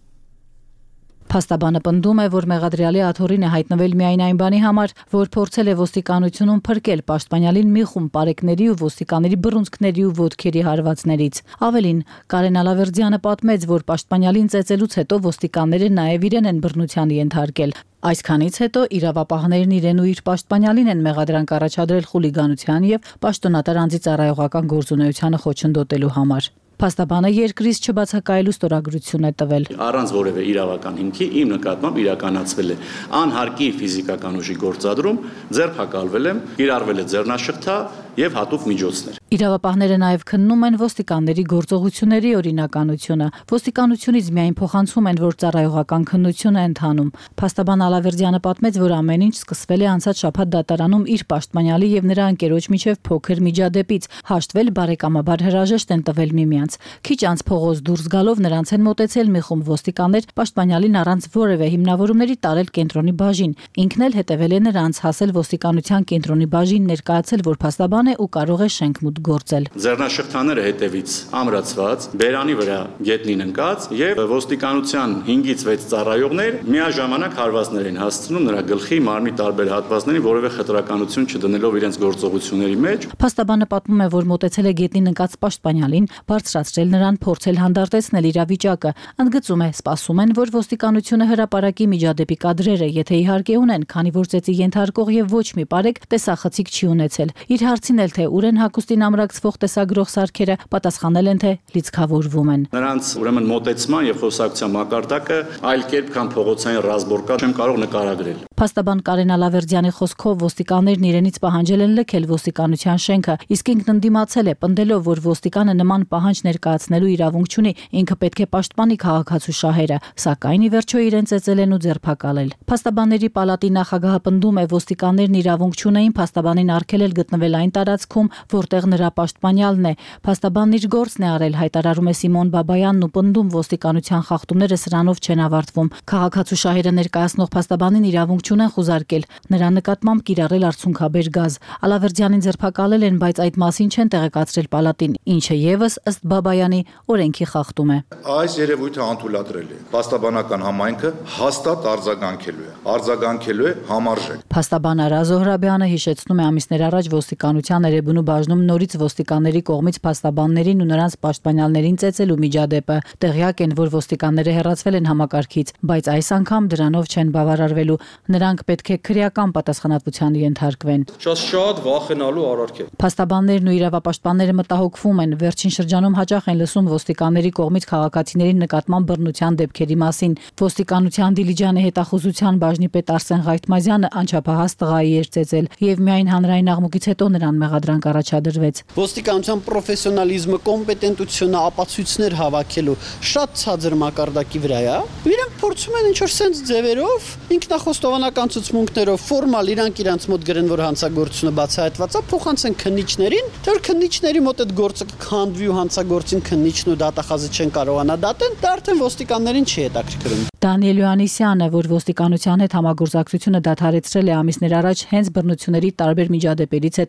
Փաստաբանը պնդում է, որ մեղադրյալի աթոռին է հայտնվել միայն այն բանի համար, որ փորձել է ոստիկանությունում փրկել պաշտպանյալին մի խումբ պարեկների ու ոստիկանների բռունցքների ու ոտքերի հարվածներից։ Ավելին, Կարեն Ալավերդյանը պատմեց, որ պաշտպանյալին ծեծելուց հետո ոստիկանները նաև իրեն են բռնության ենթարկել։ Այսքանից հետո իրավապահներն իրեն ու իր պաշտպանյալին են մեղադրանք առաջադրել խուլիգանության եւ պաշտոնատար անձի ծառայողական գործունեությանը խոչընդոտելու համար։ Փաստաբանը երկրից չբացակայելու ստորագրություն է տվել։ Առանց որևէ իրավական հիմքի իմ նկատմամբ իրականացվել է անհարկի ֆիզիկական ուժի գործադրում, ձերբակալվել եմ, կիրառվել է ձեռնաշղթա եւ հատուկ միջոցներ։ Իրավապահները նաև քննում են ոստիկանների գործողությունների օրինականությունը։ Ոստիկանությունից միայն փոխանցում են, որ ծառայողական քննություն է ընթանում։ Փաստաբան Ալավերդյանը պատմեց, որ ամեն ինչ սկսվել է անցած շաբաթ դատարանում իր պաշտպանյալի եւ նրա ընկերոջ միջև փոքր միջադեպից։ Հաշտվել բարեկամաբար հրաժեշտ են տվել միմյանց։ Քիչ անց փողոց դուրս գալով նրանց են մոտեցել մի խումբ ոստիկաններ, պաշտպանյալին առանց որևէ հիմնավորումների տարել կենտրոնի բաժին։ Ինքն էլ հետևել է նրանց, հասել ոստիկանության կենտրոնի բաժին, ներկայացել, որ փաստաբան է ու կարող է շենք մուտք գործել։ Ձեռնաշղթաները հետևից ամրացված, բերանի վրա գետնին ընկած եւ ոստիկանության հինգից վեց ծառայողներ միաժամանակ հարվածներ են հասցնում նրա գլխի, մարմնի տարբեր հատվածներին, որևէ խտրականություն չդնելով իրենց գործողությունների մեջ։ Փաստաբանը պատմում է, որ մոտեցել է գետնին ընկած պաշտպանյալին, բարձրացրել նրան, փորձել հանդարտեցնել իրավիճակը։ Ընդգծում է, սպասում են, որ ոստիկանությունը հրապարակի միջադեպի կադրերը, եթե իհարկե ունեն, քանի որ ծեծի ենթարկող եւ ոչ մի բարեկ տեսախցիկ չի ունեցել։ Իր հարցին էլ թե ուր են հագուստին ամրացվող տեսագրող սարքերը, պատասխանել են, թե լիցքավորվում են։ Նրանց ուրեմն մոտեցման եւ խոսակցության մակարդակը այլ կերպ, քան փողոցային ռազմորկա չեմ կարող նկարագրել։ Փաստաբան Կարեն Ալավերդյանի խոսքով ոստիկաններն իրենից պահանջել են լքել ոստիկանության շենքը, իսկ ինքն ընդդիմացել է, պնդելով, որ ոստիկանը նման պահանջ ներկայացնելու իրավունք չունի, ինքը պետք է պաշտպանի քաղաքացու շահերը, սակայն ի վերջո իրեն ծեծել են ու ձերբակալել։ Փաստաբանների պալատի նախագահը պնդում է, ոստիկաններն իրավունք չունեին փաստաբանին արգելել գտնվել այն տարածքում, որտեղ նրա պաշտպանյալն է։ Փաստաբանն իր գործն է արել, հայտարարում է Սիմոն Բաբայանն ու պնդում ոստիկանության խախտումները սրանով չեն ավարտվում։ Քաղաքացու շահերը ներկայացնող փաստաբանին իրավունք չունեն խուզարկել, նրա նկատմամբ կիրառել արցունքաբեր գազ։ Ալավերդյանին ձերբակալել են, բայց այդ մասին չեն տեղեկացրել պալատին, ինչը եւս ըստ Բաբայանի օրենքի խախտում է։ Այս երևույթը անթույլատրել է։ Պաստաբանական համայնքը հաստատ արձագանքելու է։ Արձագանքելու է համարժեք։ Փաստաբան Արա Զոհրաբյանը հիշեցնում է ամիսներ առաջ ոստիկանության Էրեբունու բաժնում նորից ոստիկանների կողմից փաստաբաններին ու նրանց պաշտպանյալներին ծեծելու միջադեպը։ Տեղյակ են, որ ոստիկանները հեռացվել են համակարգից, բայց այս անգամ դրանով չեն բավարարվելու։ Նրանք պետք է քրեական պատասխանատվության ենթարկվեն։ Շատ վախենալու արարք է։ Փաստաբաններն ու իրավապաշտպանները մտահոգվում են, վերջին շրջանում հաճախ են լսում ոստիկանների կողմից քաղաքացիների նկատմամբ բռնության դեպքերի մասին։ Ոստիկանության Դիլիջանի հետախուզության բաժնի պետ Արսեն Ղայթմազյանը անչափահաս տղայի էր ծեծել եւ միայն հանրային աղմուկից հետո նրան մեղադրանք առաջադրվեց։ Ոստիկանության պրոֆեսիոնալիզմը, կոմպետենտությունը, ապացույցներ հավաքելու շատ ցածր մակարդակի վրա է։ Իրենք փորձում են ինչ-որ sense ձևերով, ինքնախոստովանական ցուցմունքներով, ֆորմալ իրանք իրանց մոտ գրեն, որ հանցագործությունը բացահայտված է, փոխանցեն քննիչներին, թե որ քննիչների մոտ այդ գործը կքանդվի ու հանցագործին քննիչն ու դատախազը չեն կարողանա դատեն, դա արդեն ոստիկաններին չի հետաքրքրում։ Դանիել Յոհաննիսյանը, որ ոստիկանության հետ համագործակցությունը դադարեցրել է ամիսներ առաջ հենց բռնությունների տարբեր միջադեպերից հետո,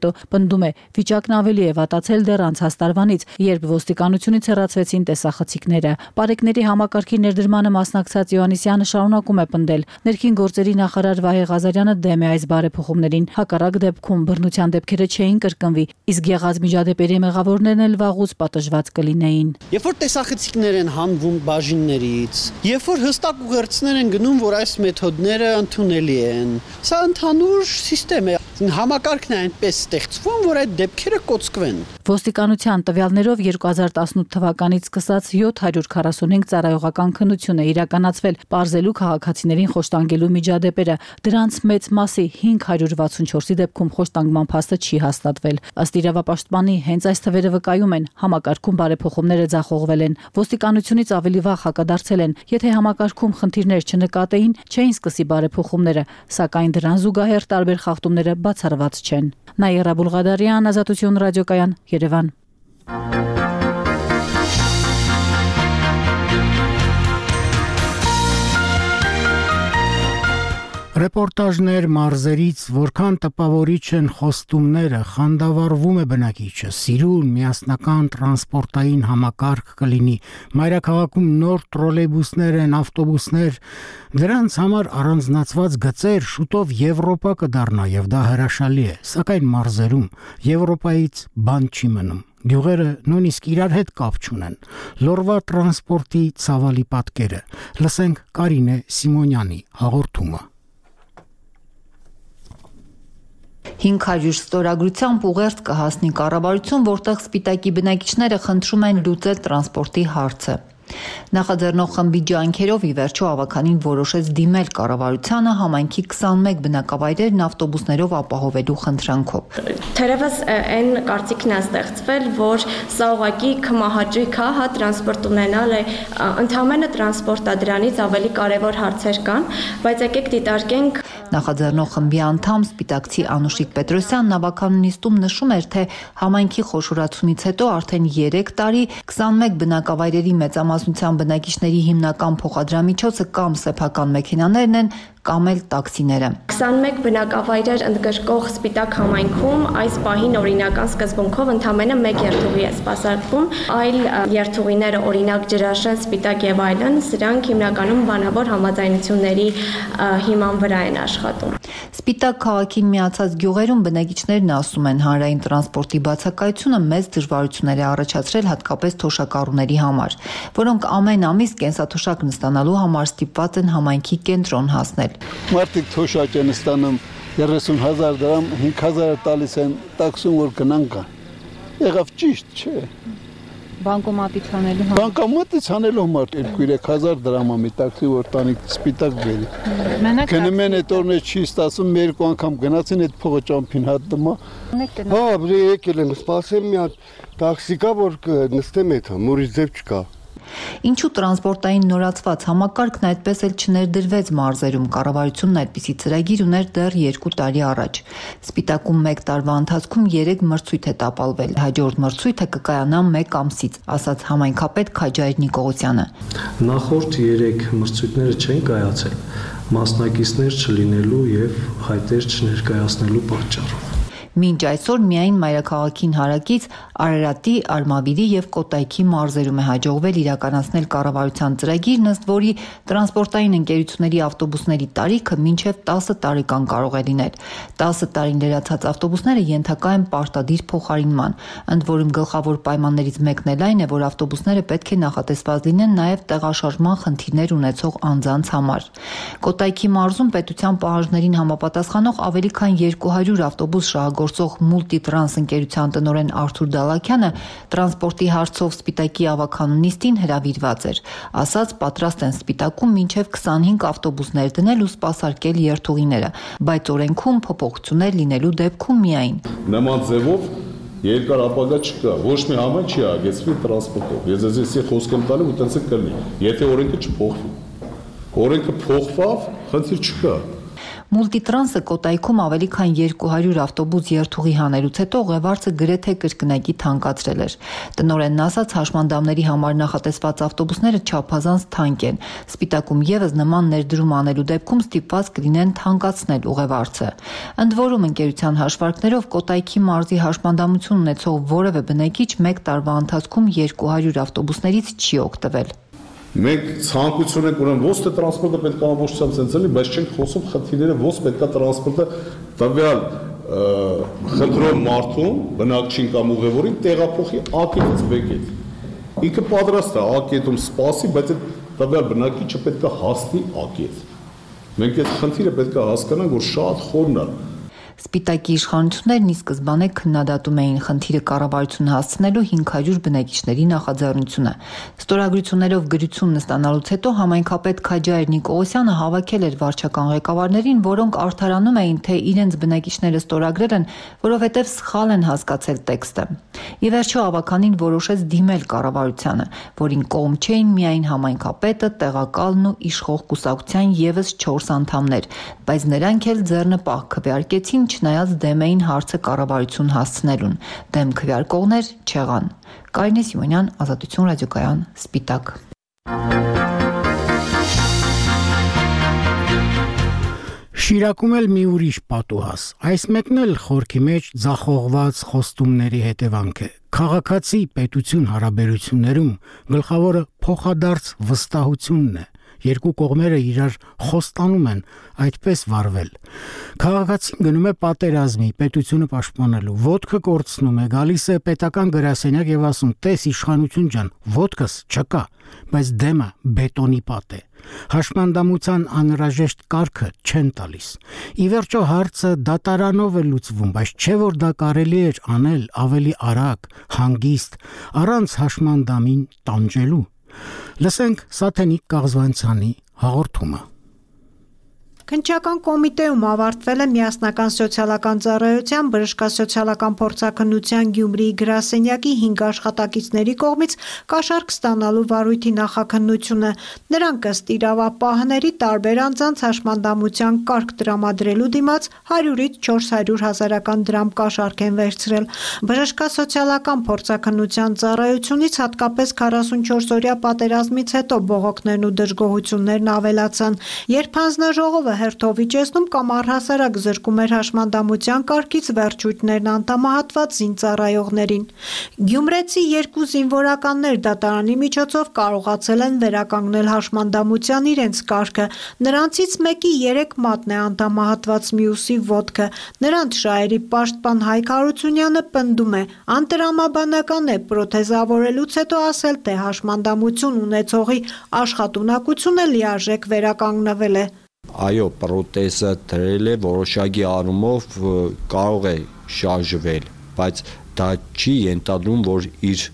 Պնդում է, վիճակն ավելի է վատացել դեռ անցած տարվանից, երբ ոստիկանությունից հեռացվեցին տեսախցիկները։ Պարեկների համակարգի ներդրմանը մասնակցած Յոհաննիսյանը շարունակում է պնդել. ներքին գործերի նախարար Վահե Ղազարյանը դեմ է այս բարեփոխումներին, հակառակ դեպքում բռնության դեպքերը չէին կրկնվի, իսկ եղած միջադեպերի մեղավորներն էլ վաղուց պատժված կլինեին։ Երբ որ տեսախցիկներ են հանվում բաժիններից, երբ որ հստակ ուղերձներ են գնում, որ այս մեթոդները ընդունելի են, սա ընդհանուր համակարգ է, համակարգն է այնպես ստեղծվում, որ այդ դեպքերը կոծկվեն։ Ոստիկանության տվյալներով երկու հազար տասնութ թվականից սկսած յոթ հարյուր քառասունհինգ ծառայողական քննություն է իրականացվել, պարզելու քաղաքացիներին խոշտանգելու միջադեպերը, դրանց մեծ մասի հինգ հարյուր վաթսունչորսի դեպքում խոշտանգման փաստը չի հաստատվել։ Ըստ իրավապաշտպանի, հենց այս թվերը վկայում են, համակարգում բարեփոխումները ձախողվել են։ Ոստիկանությունից ավելի վաղ հակադարձել են, եթե համակարգում խնդիրներ չնկատեին, չէին սկսի բարեփոխումները, սակայն դրան զուգահեռ տարբեր խախտումները բացառված չեն։ Նաիրա Բուլղադարյան, Ազատություն ռադիոկայան, Երևան։ Ռեպորտաժներ մարզերից, որքան տպավորիչ են խոստումները, խանդավառվում է բնակիչը, սիրուն միասնական տրանսպորտային համակարգ կլինի, մայրաքաղաքում նոր տրոլեյբուսներ են, ավտոբուսներ, դրանց համար առանձնացված գծեր, շուտով Եվրոպա կդառնա եւ դա հրաշալի է, սակայն մարզերում Եվրոպայից բան չի մնում։ Գյուղերը նույնիսկ իրար հետ կապ չունեն։ Լորվա տրանսպորտի ցավալի պատկերը։ Լսենք Կարինե Սիմոնյանի հաղորդումը։ հինգ հարյուր ստորագրությամբ ուղերձ կհասնի կառավարություն, որտեղ Սպիտակի բնակիչները խնդրում են լուծել տրանսպորտի հարցը։ Նախաձեռնող խմբի ջանքերով ի վերջո ավականին որոշեց դիմել կառավարությանը համայնքի քսանմեկ բնակավայրերն ավտոբուսներով ապահովելու խնդրանքով։ Թերևս այն կարծիքն է ստեղծվել, որ սա ուղղակի քմահաճույք է, հա տրանսպորտ ունենալ է, ընդհանրապես տրանսպորտը դրանից ավելի կարևոր հարցեր կան, բայց եկեք դիտարկենք։ Նախաձեռնող խմբի անդամ Սպիտակցի Անուշիկ Պետրոսյանն ավականնիստում նշում էր, թե համայնքի խոշորացումից հետո արդեն երեք տարի քսանմեկ բնակավայրերի մեծամասնության բնակիչների հիմնական փոխադրամիջոցը կամ սեփական մեքենաներն են, կամ էլ տաքսիները։ քսանմեկ բնակավայրեր ընդգրկող Սպիտակ համայնքում այս պահին օրինական սկզբունքով ընդամենը մեկ երթուղի է սպասարկվում, այլ երթուղիները օրինակ Ջրաշեն, Սպիտակ եւ այլն, սրանք հիմնականում բանավոր համաձայնությունների հիման վրա են աշխատում։ Սպիտակ քաղաքին միացած գյուղերում բնակիչներն ասում են, հանրային տրանսպորտի բացակայությունը մեծ դժվարություններ է առաջացրել հատկապես թոշակառուների համար, որոնք ամեն ամիս կենսաթոշակ նստանալու համար ստիպված են համայնքի կենտրոն հասնել։ Մարդիկ թոշակ են ստանում երեսուն հազար դրամ, հինգ հազար տալիս են տաքսում, որ գնան կան։ Եղավ ճիշտ, չէ։ Բանկոմատից անելու համար։ Բանկոմատից անելու համար երկու-երեք հազար դրամ ամի տաքսի, որ տանի Սպիտակ բերի։ Գնում են այդ օրներ չի ստացում, մի երկու անգամ գնացին այդ փողը ճամփին հատդմա։ Հա, եկել եմ, սպասեմ մի հատ տաքսի կա, որ նստեմ էթա, մորից ձև չկա։ Ինչու տրանսպորտային նորացված համակարգն այդպես էլ չներդրվեց մարզերում, կառավարությունն այդպիսի ծրագիր ուներ դեռ երկու տարի առաջ։ Սպիտակում մեկ տարվա ընթացքում երեք մրցույթ է տապալվել, հաջորդ մրցույթը կկայանա մեկ ամսից, ասաց համայնքապետ Քաջայր Նիկողոսյանը։ Նախորդ երեք մրցույթները չեն կայացել մասնակիցներ չլինելու եւ հայտեր չներկայացնելու պատճառով։ Մինչ այսօր միայն մայրաքաղաքին հարակից Արարատի, Արմավիրի եւ Կոտայքի մարզերում է հաջողվել իրականացնել կառավարության ծրագիրն, ըստ որի տրանսպորտային ընկերությունների ավտոբուսների տարիքը մինչեւ տասը տարեկան կարող է լինել։ տասը տարին լրացած ավտոբուսները ենթակա են պարտադիր փոխարինման, ընդ որում գլխավոր պայմաններից մեկն էլ այն է, որ ավտոբուսները պետք է նախատեսված լինեն նաեւ տեղաշարժման խնդիրներ ունեցող անձանց համար։ Կոտայքի մարզում պետության պահանջներին համապատասխանող ավելի քան երկու հարյուր ավտոբուս շահագործող Մուլտիտրանս ընկերության տնօրեն Արթուր Դալաքյանը տրանսպորտի հարցով Սպիտակի ավականունիստին հրավիրված էր, ասաց պատրաստ են Սպիտակում մինչև քսանհինգ ավտոբուսներ դնել ու սպասարկել երթուղիները, բայց օրենքում փոփոխություններ լինելու դեպքում միայն։ Նման ձևով երկար ապագա չկա, ոչ մի համայն չի ագեցվի տրանսպորտով։ Ես ես ես խոսք եմ տալու ու տենց կլինի, եթե օրենքը չփոխվի։ Օրենքը փոխվավ, խնդիր չկա։ Մուլտիտրանսը Կոտայքում ավելի քան երկու հարյուր ավտոբուս երթուղի հանելուց հետո ուղևորը գրեթե կրկնակի թանկացրել էր։ Տնօրենն ասաց, հաշմանդամների համար նախատեսված ավտոբուսները չափազանց թանկ են։ Սպիտակում եւս նման ներդրում անելու դեպքում ստիպված կլինեն թանկացնել ուղևորը։ Ընդ որում ընկերության հաշվարկներով Կոտայքի մարզի հաշմանդամություն ունեցող որևէ բնակիչ մեկ տարվա ընթացքում երկու հարյուր ավտոբուսներից չի օգտվել։ Մենք ցանկություն ենք ունեն ոչ թե տրանսպորտը պետք է ամբողջությամբ ցենցելի, բայց չենք խոսում խնդիրները ոչ պետք է տրանսպորտը տվյալ խնդրող մարդուն, բնակչին կամ ուղևորին տեղափոխի A կետից B կետ։ Ինքը պատրաստ է A կետում սպասի, բայց այդ տվյալ բնակիչը պետք է հասնի A կետ։ Մենք այդ խնդիրը պետք է հասկանանք, որ շատ խորն է։ Սպիտակի իշխանություններն ի սկզբանե քննադատում էին խնդիրը կառավարություն հասցնելու հինգ հարյուր բնակիչների նախաձեռնությունը։ Ստորագրություններով գրությունն ստանալուց հետո համայնքապետ Քաջայր Նիկողոսյանը հավաքել էր վարչական ղեկավարներին, որոնք արդարանում էին, թե իրենց բնակիչները ստորագրել են, որովհետև սխալ են հասկացել տեքստը։ Ի վերջո ավականին որոշեց դիմել կառավարությանը, որին կողմ չէին միայն համայնքապետը, տեղակալն ու իշխող կուսակցության եւս չորս անդամներ, բայց նրանք էլ ձեռնպահ քվեարկեցին, չնայած դեմ էին հարցը կառավարություն հասցնելուն։ Դեմ քվեարկողներ չեղան։ Կարինե Սիմոնյան, Ազատություն ռադիոկայան, Սպիտակ։ Շիրակում էլ մի ուրիշ պատուհաս, այս մեկն էլ խորքի մեջ ձախողված խոստումների հետևանք է։ Քաղաքացի պետություն հարաբերություններում գլխավորը փոխադարձ վստահությունն է։ Երկու կողմերը իրար խոստանում են այդպես վարվել։ Քաղաքացին գնում է պատերազմի, պետությունը պաշտպանելու, ոտքը կորցնում է, գալիս է պետական գրասենյակ եւ ասում՝ «Տես իշխանություն ջան, ոտքս չկա», բայց դեմը բետոնի պատ է։ Հաշմանդամության անհրաժեշտ կարգը չեն տալիս։ Ի վերջո հարցը դատարանով է լուծվում, բայց չէ որ դա կարելի էր անել ավելի արագ, հանգիստ, առանց հաշմանդամին տանջելու։ Լսենք Սաթենիկ Կաղզվանցյանի հաղորդումը։ Քննչական կոմիտեում ավարտվել է միասնական սոցիալական ծառայության բժշկասոցիալական փորձաքննության Գյումրիի գրասենյակի հինգ աշխատակիցների կողմից կաշառք ստանալու վարույթի նախաքննությունը։ Նրանք ըստ իրավապահների տարբեր անձանց հաշմանդամության կարգ տրամադրելու դիմաց հարյուրից չորս հարյուր հազարական դրամ կաշառք են վերցրել։ Բժշկասոցիալական փորձաքննության ծառայությունից հատկապես քառասունչորս օրյա պատերազմից հետո բողոքներն ու դժգոհություններն ավելացան, երբ հանձնաժողովը հերթով իջեցնում կամ առհասարակ զրկում էր հաշմանդամության կարգից վերջույթներն անդամահատված զինծառայողներին։ Գյումրեցի երկու զինվորականներ դատարանի միջոցով կարողացել են վերականգնել հաշմանդամության իրենց կարգը։ Նրանցից մեկի երեք մատն է անդամահատված, մյուսի ոտքը։ Նրանց շահերի պաշտպան Հայկ Հարությունյանը պնդում է, անտրամաբանական է պրոթեզավորելուց հետո ասել, թե հաշմանդամություն ունեցողի աշխատունակությունը լիարժեք վերականգնվել է։ Այո, պրոթեզը դրել է որոշակի առումով կարող է շարժվել, բայց դա չի ենթադրում, որ իր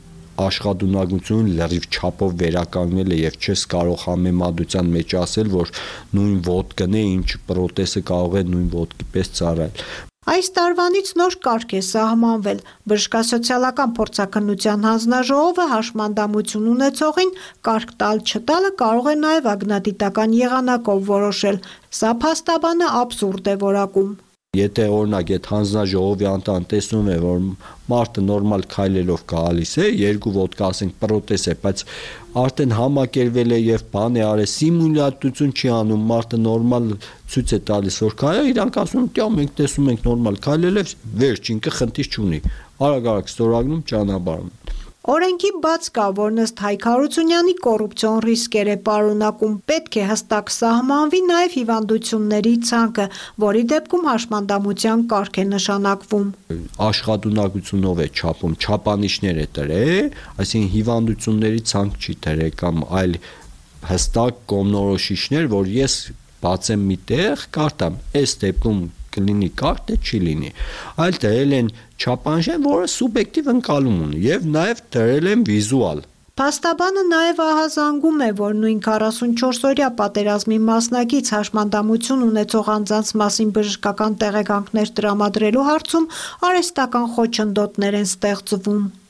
աշխատունակությունը լրիվ չափով վերականգնել է եւ չես կարող համեմատության մեջ ասել, որ նույն ոտքն է, ինչ պրոթեզը կարող է նույն ոտքի պես ծառայել։ Այս տարվանից նոր կարգ է սահմանվել։ Բժշկասոցիալական փորձաքննության հանձնաժողովը հաշմանդամություն ունեցողին կարգ տալ-չտալը կարող է նաև ագնադիտական եղանակով որոշել։ Սա փաստաբանը աբսուրդ է որակում։ Եթե օրինակ այդ հանձնաժողովի անդամ տեսնում է, որ մարդը նորմալ քայլելով գալիս է, երկու ոտք ասենք պրոթեզ է, բայց արդեն համակերվել է եւ բան է արել, սիմուլյացություն չի անում, մարդը նորմալ ցույց է տալիս, որ քայլը, իրանք ասում են, «Տյա մենք տեսնում ենք նորմալ քայլել է, վերջ, ինքը խնդիր չունի»։ Արագ-արագ ստորագրում ճանապարհում։ Օրենքի բաց կա, որն ըստ Հայկ Հարությունյանի կոռուպցիոն ռիսկեր է պարունակում։ Պետք է հստակ սահմանվի նաև հիվանդությունների ցանկը, որի դեպքում հաշմանդամության կարգ է նշանակվում։ Աշխատունակությունով է չափում, չափանիշներ է տրել, այսինքն հիվանդությունների ցանկ չի տրել կամ այլ հստակ կողմնորոշիչներ, որ ես բացեմ մի տեղ, կարտամ, այս դեպքում կլինի կարգ, թե չի լինի։ Այլ դրել են չափանիշներ, որը սուբյեկտիվ ընկալում ունի, եւ նաեւ դրել են վիզուալ։ Փաստաբանը նաև ահազանգում է, որ նույն քառասունչորս օրյա պատերազմի մասնակից հաշմանդամություն ունեցող անձանց մասին բժշկական տեղեկանքներ տրամադրելու հարցում արհեստական խոչընդոտներ են ստեղծվում։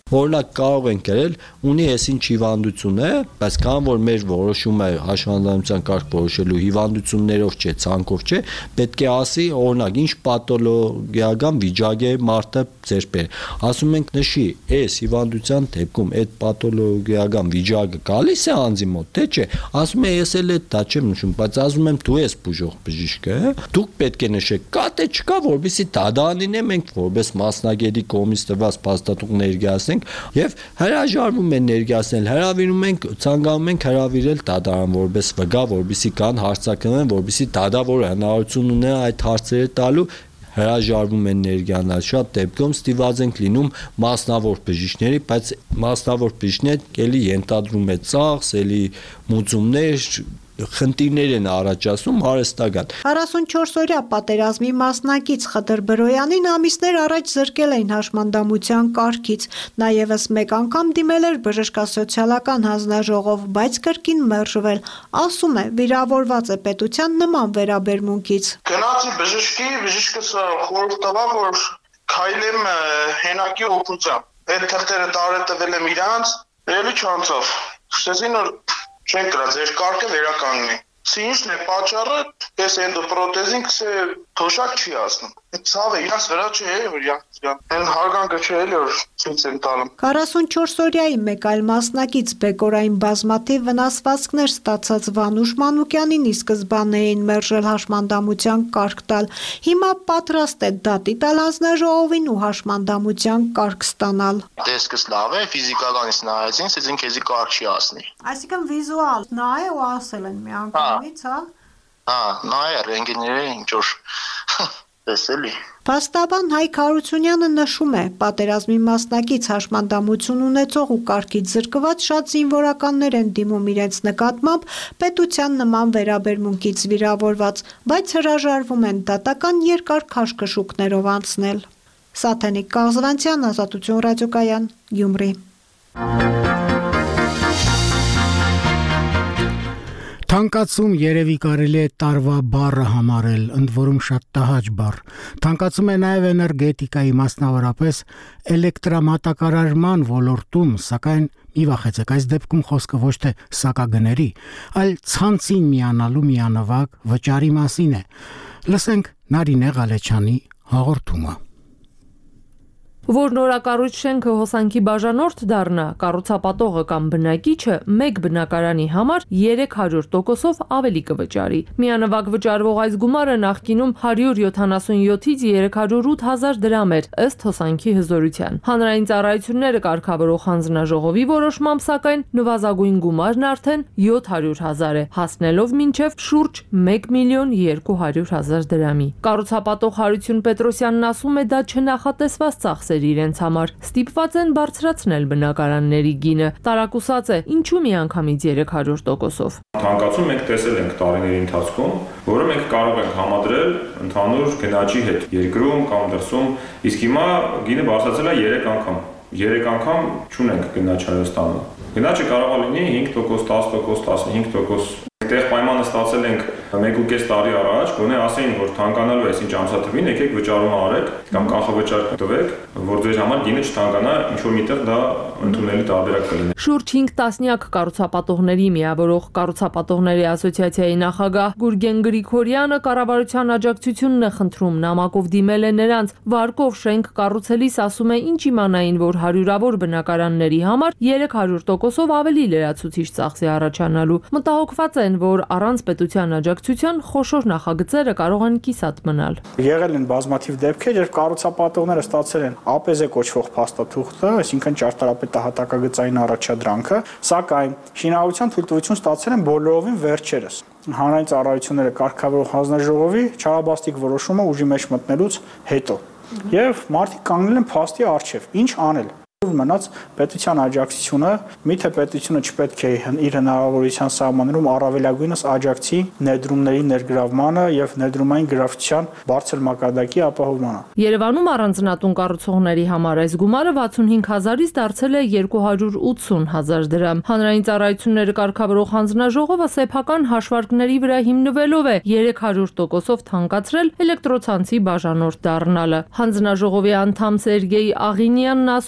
Օրինակ կարող են գրել ունի այսին հիվանդություն է, բայց քան որ մեր որոշումը հաշվանդամության կարգ որոշելու հիվանդություններով չէ, ցանկով չէ, պետք է ասի օրինակ ինչ պաթոլոգիական վիճակ է մարդը ձերբեր։ Ասում ենք նշի, այս հիվանդության դեպքում այդ պաթոլոգիական վիճակը գալիս է անձի մոտ, թե չէ։ Ասում է ես էլ դա չեմ նշում, բայց ասում եմ դու ես բուժող բժիշկը, դուք պետք է նշեք, կա թե չկա, որովհետեւ դադանին է մենք որպես մասնագետի կողմից տված փաստաթուղթ ներկայացնենք եւ հրաժարվում են ներկայացնել, հրավիրում ենք, ցանկանում ենք հրավիրել դատարան որպես վկա, որպեսզի կան հարցակնեն, որպեսզի դադավորը հնարավորություն ունենա այդ հարցերը տալու հրաժարվում են ներկայանալ շատ դեպքում ստիված ենք լինում մասնավոր բժիշկների, բայց մասնավոր բժիշկները էլի ենթադրում է ծախս, էլի մուծումներ, խնդիրներ են առաջացնում հարստական։ քառասունչորս-օրյա պատերազմի մասնակից Խդր Բրոյանին ամիսներ առաջ զրկել էին հաշմանդամության կարգից, նաև մեկ անգամ դիմել էր բժշկասոցիալական հանձնաժողով, բայց կրկին մերժվել, ասում է վիրավորված է պետության նման վերաբերմունքից։ Գնացի բժշկի, բժիշկը խորհուրդ տվավ, որ քայլեմ հենակի օգնությամբ։ Այդ թղթերը տարետվել եմ իրանց, ելի չանցավ։ Շտեսին որ չեն կրա, ձեր կարգը վերականգնի։ Սի ինչն է պատճառը, ես էնդոպրոթեզին կսե թոշակ չի ասնում։ Այդ ցավը իրանց վրա չէ, որ այն հարգանքը չէ, էլի որ ցույց են տալում։ քառասունչորս-օրյայի մեկ այլ մասնակից բեկորային բազմաթիվ վնասվածքներ ստացած Վանուշ Մանուկյանին ի սկզբանե էին մերժել հաշմանդամության կարգ տալ։ Հիմա պատրաստ է դատի տալ հանձնաժողովին ու հաշմանդամության կարգ ստանալ։ Տեսքս լավ է, ֆիզիկականից նայեցին, ասեցին քեզի կարգ չի ասնի։ Այսինքն վիզուալ նայ ու ասել են մի անգամից, հա։ Հա, նայ ռենտգեները ինչ որ տեսելի։ Փաստաբան Հայկ Հարությունյանը նշում է, պատերազմի մասնակից հաշմանդամություն ունեցող ու կարգից զրկված շատ զինվորականներ են դիմում իրենց նկատմամբ պետության նման վերաբերմունքից վիրավորված, բայց հրաժարվում են դատական երկար քաշքշուկներով անցնել։ Սաթենիկ Կազվանցյան, Ազատություն ռադիոկայան, Գյումրի։ Թանկացում երևի կարելի է տարվա բառը համարել, ընդ որում շատ տհաճ բառ։ Թանկացում է նաև էներգետիկայի, մասնավորապես էլեկտրամատակարարման ոլորտում, սակայն մի վախեցեք, այս դեպքում խոսքը ոչ թե սակագների, այլ ցանցին միանալու միանվագ վճարի մասին է։ Լսենք Նարինե Ղալեչյանի հաղորդումը։ Որ նորակառույց շենքը հոսանքի բաժանորդ դառնա, կառուցապատողը կամ բնակիչը մեկ բնակարանի համար երեք հարյուր տոկոսով ավելի կվճարի։ Միանվագ վճարվող այս գումարը նախկինում հարյուր յոթանասունյոթից երեք հարյուր ութ հազար դրամ էր, ըստ հոսանքի հզորության։ Հանրային ծառայությունները կարգավորող հանձնաժողովի որոշմամբ, սակայն նվազագույն գումարն արդեն յոթ հարյուր հազար է, հասնելով մինչև շուրջ մեկ միլիոն երկու հարյուր հազար դրամի։ Կառուցապատող Հարություն Պետրոսյանն ասում է, դա չնախատեսված ծախս իրենց համար, ստիպված են բարձրացնել բնակարանների գինը, տարակուսած է, ինչու միանգամից երեք հարյուր տոկոսով։ Թանկացում մենք տեսել ենք տարիների ընթացքում, որը մենք կարող ենք համադրել ընդհանուր գնաճի հետ երկրում կամ դրսում, իսկ հիմա գինը բարձրացել է երեք անգամ։ երեք անգամ չունենք գնաճ Հայաստանում։ Գնաճը կարող է լինի հինգ տոկոս, դաս տոկոս, տասնհինգ տոկոս։ Այդտեղ պայմանը ստացել ենք մեկ ու կես տարի առաջ, գոնե ասեին, որ թանկանալու է ինչ ամսաթվին, եկեք վճարումը արեք կամ կանխավճար տվեք, որ ձեր համար գինը չթանկանա, ինչ որ միտեղ դա ընդունելի տարբերակ կլինի։ Շուրջ հինգ տասնյակ կառուցապատողների միավորող Կառուցապատողների ասոցիացիայի նախագահ Գուրգեն Գրիգորյանը կառավարության աջակցությունն է խնդրում, նամակով դիմել է նրանց, վարկով շենք կառուցելիս ասում է, ինչ իմանային, որ հարյուրավոր բնակարանների համար երեք հարյուր տոկոսով ավելի լրացուցիչ ծախս է առաջանալու։ Մտահոգված են, որ առանց պետության աջակցության խոշոր նախագծերը կարող են կիսատ մնալ։ Եղել են բազմաթիվ դեպքեր, երբ կառուցապատողները ստացել են ԱՊԶ կոչվող փաստաթուղթը, այսինքն ճարտարապետահատակագծային առաջադրանքը, սակայն շինարարության թույլտվություն ստացել են բոլորովին վերջերս։ Հանրային ծառայությունները կարգավորող հանձնաժողովի չարաբաստիկ որոշումը ուժի մեջ մտնելուց հետո։ Եվ մարդիկ կանգնել են փաստի առջև, ինչ անել։ Մնաց պետության աջակցությունը, միթե պետությունը չպետք է իր հնարավորության սահմաններում առավելագույնս աջակցի ներդրումների ներգրավմանը եւ ներդրումային գրավչության բարձր մակարդակի ապահովմանը։ Երևանում առանձնատուն կառուցողների համար այս գումարը վաթսունհինգ հազարից դարձել է երկու հարյուր ութսուն հազար դրամ։ Հանրային ծառայությունները կարգավորող հանձնաժողովը սեփական հաշվարկների վրա հիմնվելով է երեք հարյուր տոկոսով թանկացրել էլեկտրոցանցի բաժանորդ դառնալը։ Հանձնաժողովի անդամ Սերգեյ Աղինյանն ասում է,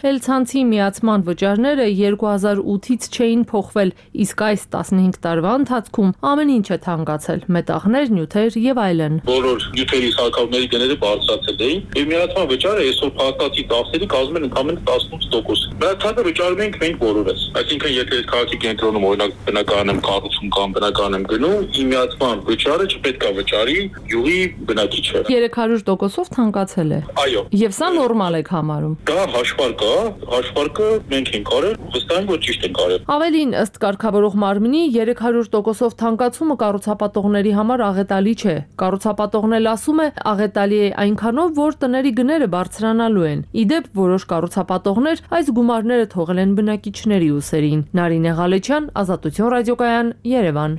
Էլ-ցանցի միացման վճարները երկու հազար ութից չէին փոխվել, իսկ այս տասնհինգ տարվա ընթացքում ամեն ինչ է թանկացել՝ մետաղներ, նյութեր եւ այլն։ Բոլոր նյութերի սակավների գները բարձրացել էին, եւ միացման վճարը այսօր փաստացի տասների կազմել ընդամենը տասնութ տոկոս։ Բնակչությանը վճարում ենք մենք բոլորս։ Այսինքն եթե քաղաքի կենտրոնում օրինակ բնական եմ կառուցում կամ բնական եմ գնում, իմ միացման վճարը չպետք է վճարի յուղի բնակիչը։ երեք հարյուր տոկոսով թանկացել է։ Այո։ Եվ սա նորմալ եք համարում։ Դա հաշվարկ է, հաշվարկը մենք ենք արել, վստահ եմ որ ճիշտ ենք արել։ Ավելին, ըստ կարգավորող մարմնի երեք հարյուր տոկոսով թանկացումը կառուցապատողների համար աղետալի չէ։ Կառուցապատողն էլ ասում է, աղետալի է այնքանով, որ տների գները բարձրանալու են։ Իդեպ որոշ կառուցապատողներ այս գումարները թողել են բնակիչների ուսերին։ Նարինե Ղալեչյան, Ազատություն ռադիոկայան, Երևան։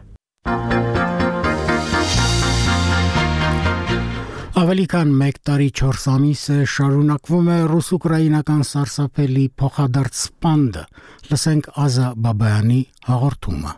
Ավելի քան մեկ տարի չորս ամիս է շարունակվում է ռուս-ուկրաինական սարսափելի փոխադարձ սպանդը։ Լսենք Ազա Բաբայանի հաղորդումը։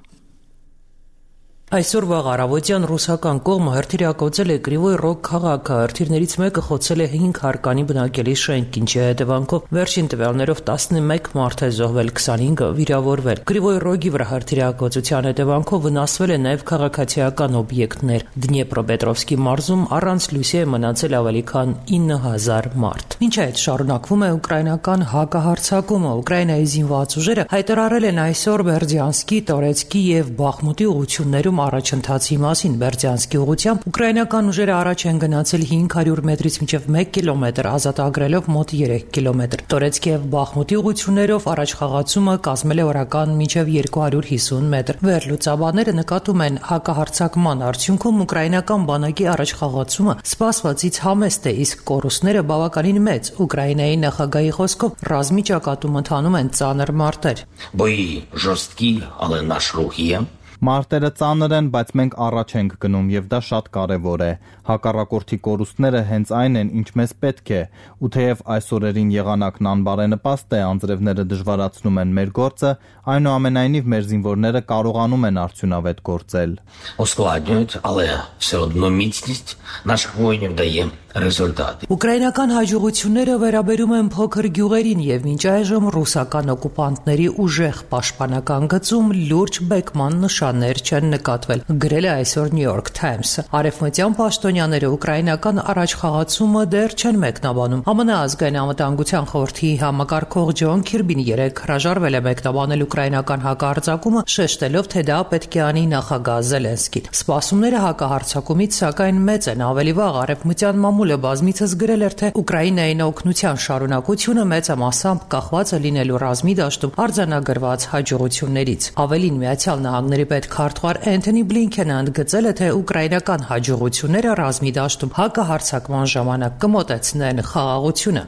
Այսօր վաղ առավոտյան ռուսական կողմը հրթիռակոծել է Կրիվոյ Ռոգ քաղաքը, հրթիռներից մեկը խոցել է հինգ հարկանի բնակելի շենք, ինչի հետևանքով վերջին տվյալներով տասնմեկ մարդ է զոհվել, քսանհինգը վիրավորվել։ Կրիվոյ Ռոգի վրա հրթիռակոծության հետևանքով վնասվել է նաև քաղաքացիական օբյեկտներ։ Դնեպրոպետրովսկի մարզում առանց լույսի է մնացել ավելի քան ինը հազար մարդ։ Մինչ այդ շարունակվում է ուկրաինական հակահարձակումը։ Ուկրաինայի զինված ուժերը հայտարարել են այսօր Բերդյանսկի, Տորեցկի եւ Բախմուտի ուղղություններում առաջընթացի մասին։ Բերդյանսկի ուղղությամբ ուկրաինական ուժերը առաջ են գնացել հինգ հարյուր մետրից մինչև մեկ կիլոմետր, ազատագրելով մոտ երեք կիլոմետր։ Տորեցկի եւ Բախմուտի ուղղություններով առաջխաղացումը կազմել է օրական մինչև երկու հարյուր հիսուն մետր։ Վերլուծաբանները նկատում են հակահարձակման արդյունքում ուկրաինական բանակի առաջխաղացումը սպասվածից համեստ է, իսկ կորուստները բավականին մեծ։ Ուկրաինայի նախագահի խոսքով ռազմի ճակատում ընթանում են ծանր մարտեր։ Բոյի ժորստկի, ale наш рух є. Մարտերը ծանր են, բայց մենք առաջ ենք գնում եւ դա շատ կարեւոր է։ Հակառակորդի կորուստները հենց այն են, ինչ մեզ պետք է, ու թեև այս օրերին եղանակն անբարենպաստ է, անձրևները դժվարացնում են մեր գործը, այնուամենայնիվ մեր զինվորները կարողանում են արդյունավետ գործել։ Ускладнюють, але все одно міцність наших воїнів дає результати. Ուկրաինական հաջողությունները վերաբերում են փոքր գյուղերին եւ մինչ այժմ ռուսական օկուպանտների ուժեղ պաշտպանական գծում լուրջ բեկման նշաններ չեն նկատվել, գրել է այսօր New York Times-ը։ Արևմտյան պաշտոնյաները ուկրաինական առաջխաղացումը դեռ չեն մեկնաբանում։ ԱՄՆ ազգային անվտանգության խորհրդի համակարգող Ջոն Քիրբին երեկ հրաժարվել է մեկնաբանել ուկրաինական հակահարձակումը, շեշտելով, թե դա պետք է անի նախագահ Զելենսկին։ Սպասումները հակահարձակումից սակայն մեծ են։ Ավելի վաղ արևմտյան մամուլը բազմիցս գրել էր, թե Ուկրաինային օգնության շարունակությունը մեծամասամբ կախված է լինելու ռազմի դաշտում արձանագրված հաջողություններից։ Ավելին, Միացյալ Նահանգների պետքարտուղար Էնթոնի Բլինքենը ընդգծել է, թե ուկրաինական հաջողությունները ռազմի դաշտում հակահարձակման ժամանակ կմոտեցնեն խաղաղությունը։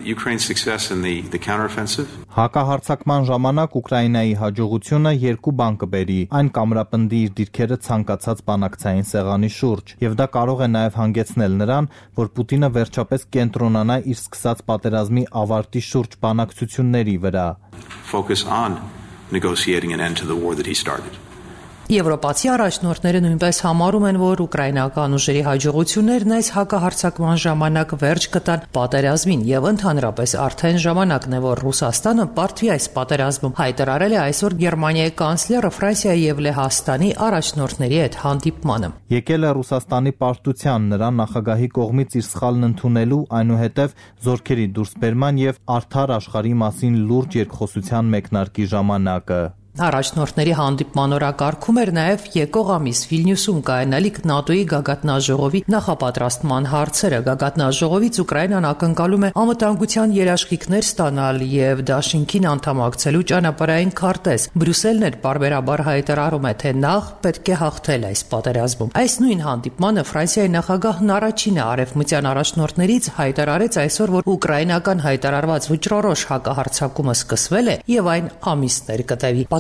Հակահարձակման ժամանակ Ուկրաինայի հաջողությունը երկու բան կբերի։ Այն կամրապնդի իր դիրքերը ցանկացած բանակցային սեղանի շուրջ, եւ դա կարող է նաեւ հանգեցնել նրան, որ Պուտինը վերջապես կենտրոնանա իր սկսած պատերազմի ավարտի շուրջ բանակցությունների վրա։ Focus on negotiating an end to the war that he started. Եվրոպացի առաջնորդները նույնպես համարում են, որ ուկրաինական ուժերի հաջողություններն այս հակահարձակման ժամանակ վերջ կտան պատերազմին եւ ընդհանրապես արդեն ժամանակն է, որ Ռուսաստանը պարտվի այս պատերազմում, հայտարարել է այսօր Գերմանիայի կանցլերը Ֆրանսիայի եւ Լեհաստանի առաջնորդների հետ հանդիպմանը։ Եկել է Ռուսաստանի պարտության նրա նախագահի կողմից իր սխալն ընդունելու, այնուհետև զորքերի դուրսբերման եւ արդար աշխարհի մասին լուրջ երկխոսության մեկնարկի ժամանակը։ Առաջնորդների հանդիպման օրակարգում էր նաև եկող ամիս Վիլնյուսում կայանալիք ՆԱՏՕ-ի գագաթնաժողովի նախապատրաստման հարցերը։ Գագաթնաժողովից Ուկրաինան ակնկալում է անվտանգության երաշխիքներ ստանալ եւ դաշինքին անդամակցելու ճանապարհային քարտեզ։ Բրյուսելն էլ բարբերաբար հայտարարում է, թե նախ պետք է հաղթել այս պատերազմում։ Այս նույն հանդիպմանը Ֆրանսիայի նախագահն առաջինը արևմտյան առաջնորդներից հայտարարեց այսօր, որ ուկրաինական հայտարարված վճռորոշ հակահարձակումը սկսվել է եւ այն ամիսներ կտևի։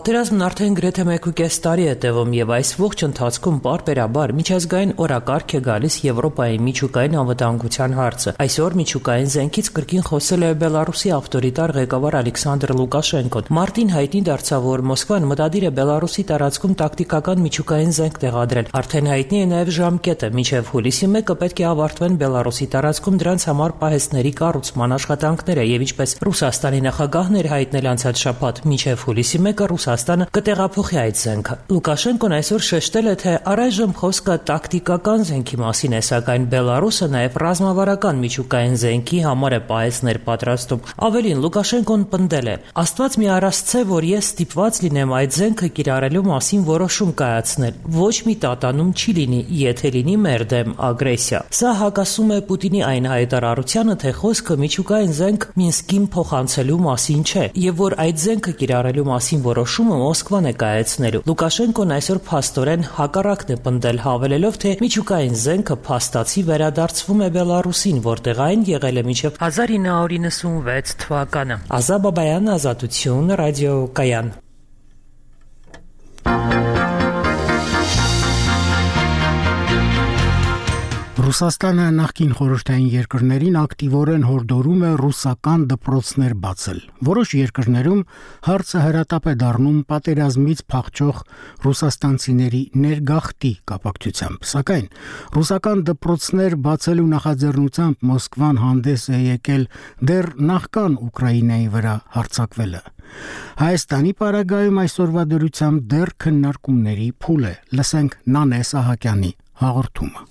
Պատերազմն արդեն գրեթե մեկուկես տարի է տևում եւ այս ողջ ընթացքում պարբերաբար միջազգային օրակարգ է գալիս Եվրոպայի միջուկային անվտանգության հարցը։ Այսօր միջուկային զենքից կրկին խոսել է Բելարուսի ավտորիտար ղեկավար Ալեքսանդր Լուկաշենկոն։ Մարտին հայտնի դարձավ, որ Մոսկվան մտադիր է Բելարուսի տարածքում տակտիկական միջուկային զենք տեղադրել։ Արդեն հայտնի է նաեւ ժամկետը՝ մինչեւ հուլիսի մեկը պետք է ավարտվեն Բելարուսի տարածքում դրանց համար պահեստների կառուցման աշխատանքները եւ ինչպես Ռուսաստանի նախագահն էր հայտնել անցած շաբաթ, մինչեւ հուլիսի մեկը Ռուսաստանը կտեղափոխի այդ զենքը։ Լուկաշենկոն այսօր շեշտել է, թե առայժմ խոսքը տակտիկական զենքի մասին է, սակայն Բելարուսը նաեւ ռազմավարական միջուկային զենքի համար է պահեստներ պատրաստում։ Ավելին, Լուկաշենկոն պնդել է. «Աստված մի առասցե, որ ես ստիպված լինեմ այդ զենքը կիրառելու մասին որոշում կայացնել։ Ոչ մի տատանում չի լինի, եթե լինի մեր դեմ ագրեսիա»։ Սա հակասում է Պուտինի այն հայտարարությանը, թե խոսքը միջուկային զենք Մինսկին փոխանցելու մասին չէ, եւ որ այդ զենքը կիրառելու մասին որոշումը Մոսկվան է կայացնելու։ Լուկաշենկոն այսօր փաստորեն հակառակն է պնդել, հավելելով, թե միջուկային զենքը փաստացի վերադարձվում է Բելարուսին, որտեղ այն եղել է մինչև հազար ինը հարյուր իննսունվեց թվականը։ Ազա Բաբայան, Ազատություն, ռադիոկայան։ Ռուսաստանը նախկին խորհրդային երկրներին ակտիվորեն հորդորում է ռուսական դպրոցներ բացել։ Որոշ երկրներում հարցը հրատապ է դառնում պատերազմից փախչող ռուսաստանցիների ներգաղթի կապակցությամբ, սակայն ռուսական դպրոցներ բացելու նախաձեռնությամբ Մոսկվան հանդես է եկել դեռ նախքան Ուկրաինայի վրա հարձակվելը։ Հայաստանի պարագայում այսօրվա դրությամբ դեռ քննարկումների փուլ է։ Լսենք Նանե Սահակյանի հաղորդումը։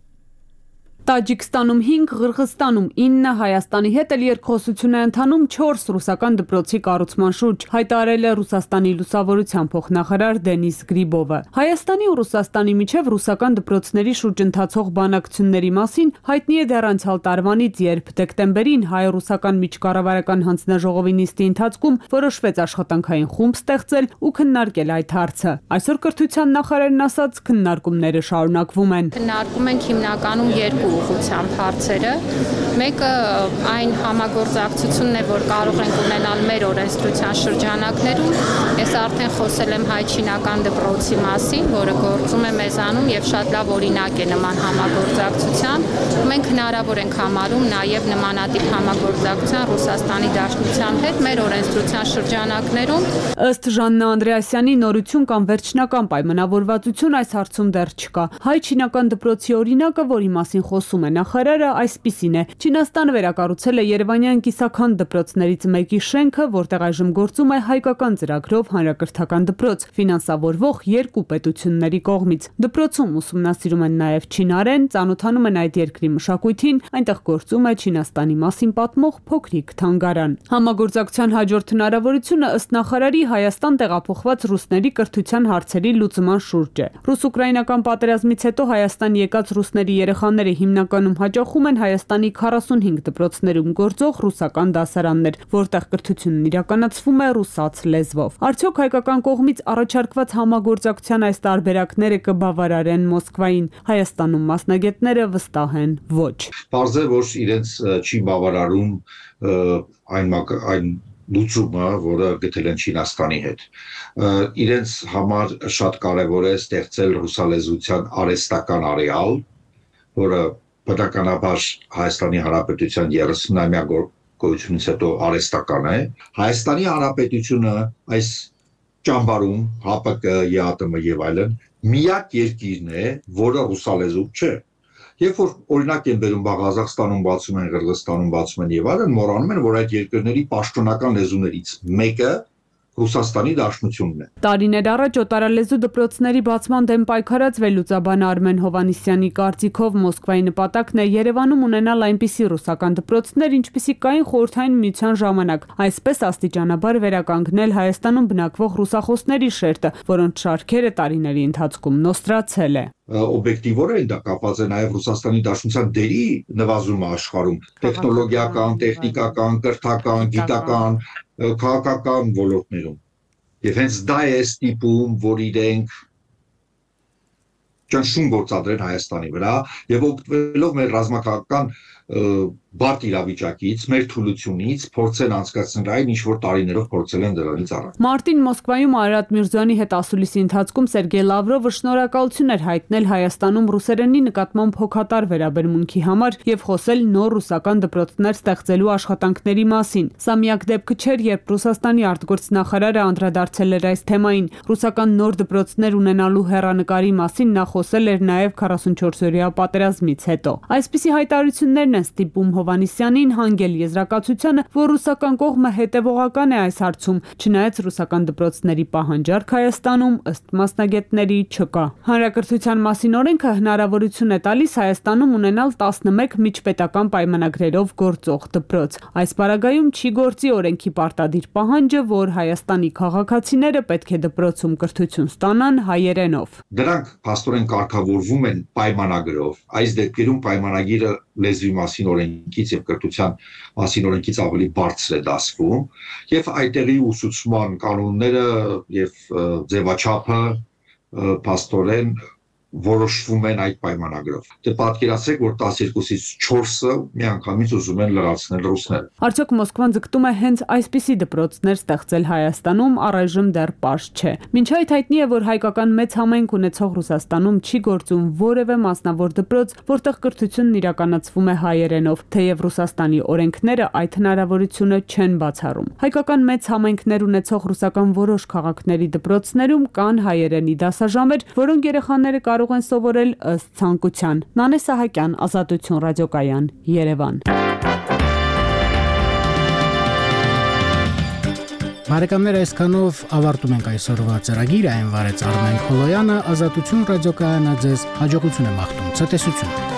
Տաջիկստանում հինգ, Ղրղստանում ինը, Հայաստանի հետ էլ երկխոսություն է ընթանում չորս ռուսական դպրոցի կառուցման շուրջ, հայտարարել է Ռուսաստանի լուսավորության փոխնախարար Դենիս Գրիբովը։ Հայաստանի ու Ռուսաստանի միջև ռուսական դպրոցների շուրջ ընթացող բանակցությունների մասին հայտնի է դեռ անցյալ տարվանից, երբ դեկտեմբերին հայ-ռուսական միջկառավարական հանձնաժողովի նիստի ընթացքում որոշվեց աշխատանքային խումբ ստեղծել ու քննարկել այդ հարցը։ Այսօր կրթության նախարարն ասաց, քննարկումները շարունակվում են։ Քննարկում ենք հիմնականում երկու ուղղությամբ հարցերը։ Մեկը այն համագործակցությունն է, որ կարող ենք ունենալ մեր օրենսդրության շրջանակներում։ Ես արդեն խոսել եմ հայ-չինական դպրոցի մասին, որը գործում է մեզանում եւ շատ լավ օրինակ է նման համագործակցության։ Մենք հնարավոր ենք համարում նաեւ նմանատիպ համագործակցության Ռուսաստանի Դաշնության հետ մեր օրենսդրության շրջանակներում։ Ըստ Ժաննա Անդրեասյանի, նորություն կամ վերջնական պայմանավորվածություն այս հարցում դեռ չկա։ Հայ-չինական դպրոցի օրինակը, որի մասին խոսում է նախարարը, այսպիսին է. Չինաստանը վերակառուցել է Երևանյան կիսաքանդ դպրոցներից մեկի շենքը, որտեղ այժմ գործում է հայկական ծրագրով հանրակրթական դպրոց, ֆինանսավորվող երկու պետությունների կողմից։ Դպրոցում ուսումնասիրում են նաև չինարեն, ծանոթանում են այդ երկրի մշակույթին, այնտեղ գործում է Չինաստանի մասին պատմող փոքրիկ թանգարան։ Համագործակցության հաջորդ հնարավորությունը ըստ նախարարի Հայաստան տեղափոխված ռուսների կրթության հարցերի լուծման շուրջ է։ Ռուս-ուկրաինական պատերազմից հետո Հայաստան եկած ռուսների երեխաները հիմնականում հաճախում են Հայաստանի քառասունհինգ դպրոցներում գործող ռուսական դասարաններ, որտեղ կրթությունն իրականացվում է ռուսաց լեզվով։ Արդյոք հայկական կողմից առաջարկված համագործակցության այս տարբերակները կբավարարեն Մոսկվային։ Հայաստանում մասնագետները վստահ են՝ ոչ։ Պարզ է, որ իրենց չի բավարարում այն այն լուծումը, որը գտել են Չինաստանի հետ։ Իրենց համար շատ կարևոր է ստեղծել ռուսալեզության արհեստական արեալ, որը բնականաբար Հայաստանի Հանրապետության երեսունամյա գոյությունից հետո արհեստական է։ Հայաստանի Հանրապետությունը այս ճամբարում ՀԱՊԿ, ԵԱՏՄ եւ այլն միակ երկիրն է, որը ռուսալեզու չէ։ Երբ որ օրինակ են բերում Ղազախստանում բացում են, Ղրղստանում բացում են եւ այլն, մոռանում են, որ այդ երկրների պաշտոնական լեզուներից մեկը Ռուսաստանի Դաշնությունն է։ Տարիներ առաջ օտարալեզու դպրոցների բացման դեմ պայքարած վերլուծաբան Արմեն Հովանիսյանի կարծիքով Մոսկվայի նպատակն է Երևանում ունենալ այնպիսի ռուսական դպրոցներ, ինչպիսիք կային Խորհրդային Միության ժամանակ, այսպես աստիճանաբար վերականգնել Հայաստանում բնակվող ռուսախոսների շերտը, որոնց շարքերը տարիների ընթացքում նոստրացել է։ Օբյեկտիվորեն դա կապված է նաև Ռուսաստանի Դաշնության դերի նվազումը աշխարհում, տեխնոլոգիական, տեխնիկական, կրթական, գիտական, քաղաքական ոլորտներում։ Եվ հենց դա է ստիպում, որ իրենք ճնշում գործադրեն Հայաստանի վրա եւ օգտվելով մեր ռազմական բարդ իրավիճակից, մեր թուլությունից փորձեն անցկացնել այն, ինչ որ տարիներով փորձել են դրանից առաջ։ Մարտին Մոսկվայում Արարատ Միրզոյանի հետ ասուլիսի ընթացքում Սերգեյ Լավրովը շնորհակալություն էր հայտնել Հայաստանում ռուսերենի նկատմամբ հոգատար վերաբերմունքի համար եւ խոսել նոր ռուսական դպրոցներ ստեղծելու աշխատանքների մասին։ Սա միակ դեպքը չէր, երբ Ռուսաստանի արտգործնախարարը անդրադարձել էր այս թեմային։ Ռուսական նոր դպրոցներ ունենալու հեռանկարի մասին նա խոսել էր նաեւ քառասունչորսօրյա պատերազմից հետո։ Այսպիսի հայտարարություններն են ստիպում Հովհաննիսյանին հանգել եզրակացությանը, որ ռուսական կողմը հետևողական է այս հարցում, չնայած ռուսական դպրոցների պահանջարկ Հայաստանում ըստ մասնագետների չկա։ Հանրակրթության մասին օրենքը հնարավորություն է տալիս Հայաստանում ունենալ տասնմեկ միջպետական պայմանագրերով գործող դպրոց։ Այս պարագայում չի գործի օրենքի պարտադիր պահանջը, որ Հայաստանի քաղաքացիները պետք է դպրոցում կրթություն ստանան հայերենով։ Դրանք փաստորեն կարգավորվում են պայմանագրով։ Այս դեպքերում պայմանագիրը լեզվի մասին օրենքից եւ կրթության մասին օրենքից ավելի բարձր է դասվում եւ այդտեղի ուսուցման կանոնները եւ ձևաչափը փաստորեն որոշվում են այդ պայմանագրով։ Դե պատկերացրեք, որ տասներկուսից չորսը միանգամից ուզում են լրացնել ռուսները։ Արդյոք Մոսկվան ձգտում է հենց այսպիսի դպրոցներ ստեղծել Հայաստանում, առայժմ դեռ պարզ չէ։ Մինչ այդ հայտնի է, որ հայկական մեծ համայնք ունեցող Ռուսաստանում չի գործում որևէ մասնավոր դպրոց, որտեղ կրթությունն իրականացվում է հայերենով, թեև Ռուսաստանի օրենքները այդ հնարավորությունը չեն բացառում։ Հայկական մեծ համայնքներ ունեցող ռուսական որոշ քաղաքների դպրոցներում կան հայերենի դասաժամեր, որոնք երեխաները կարող են սովորել ըստ ցանկության։ Նանե Սահակյան, Ազատություն ռադիոկայան, Երևան։ Բարեկամներ, այսքանով ավարտում ենք այսօրվա ծրագիրը, այն վարեց Արմեն Խոլոյանը, Ազատություն ռադիոկայանը ձեզ հաջողություն է մաղթում, ցտեսություն։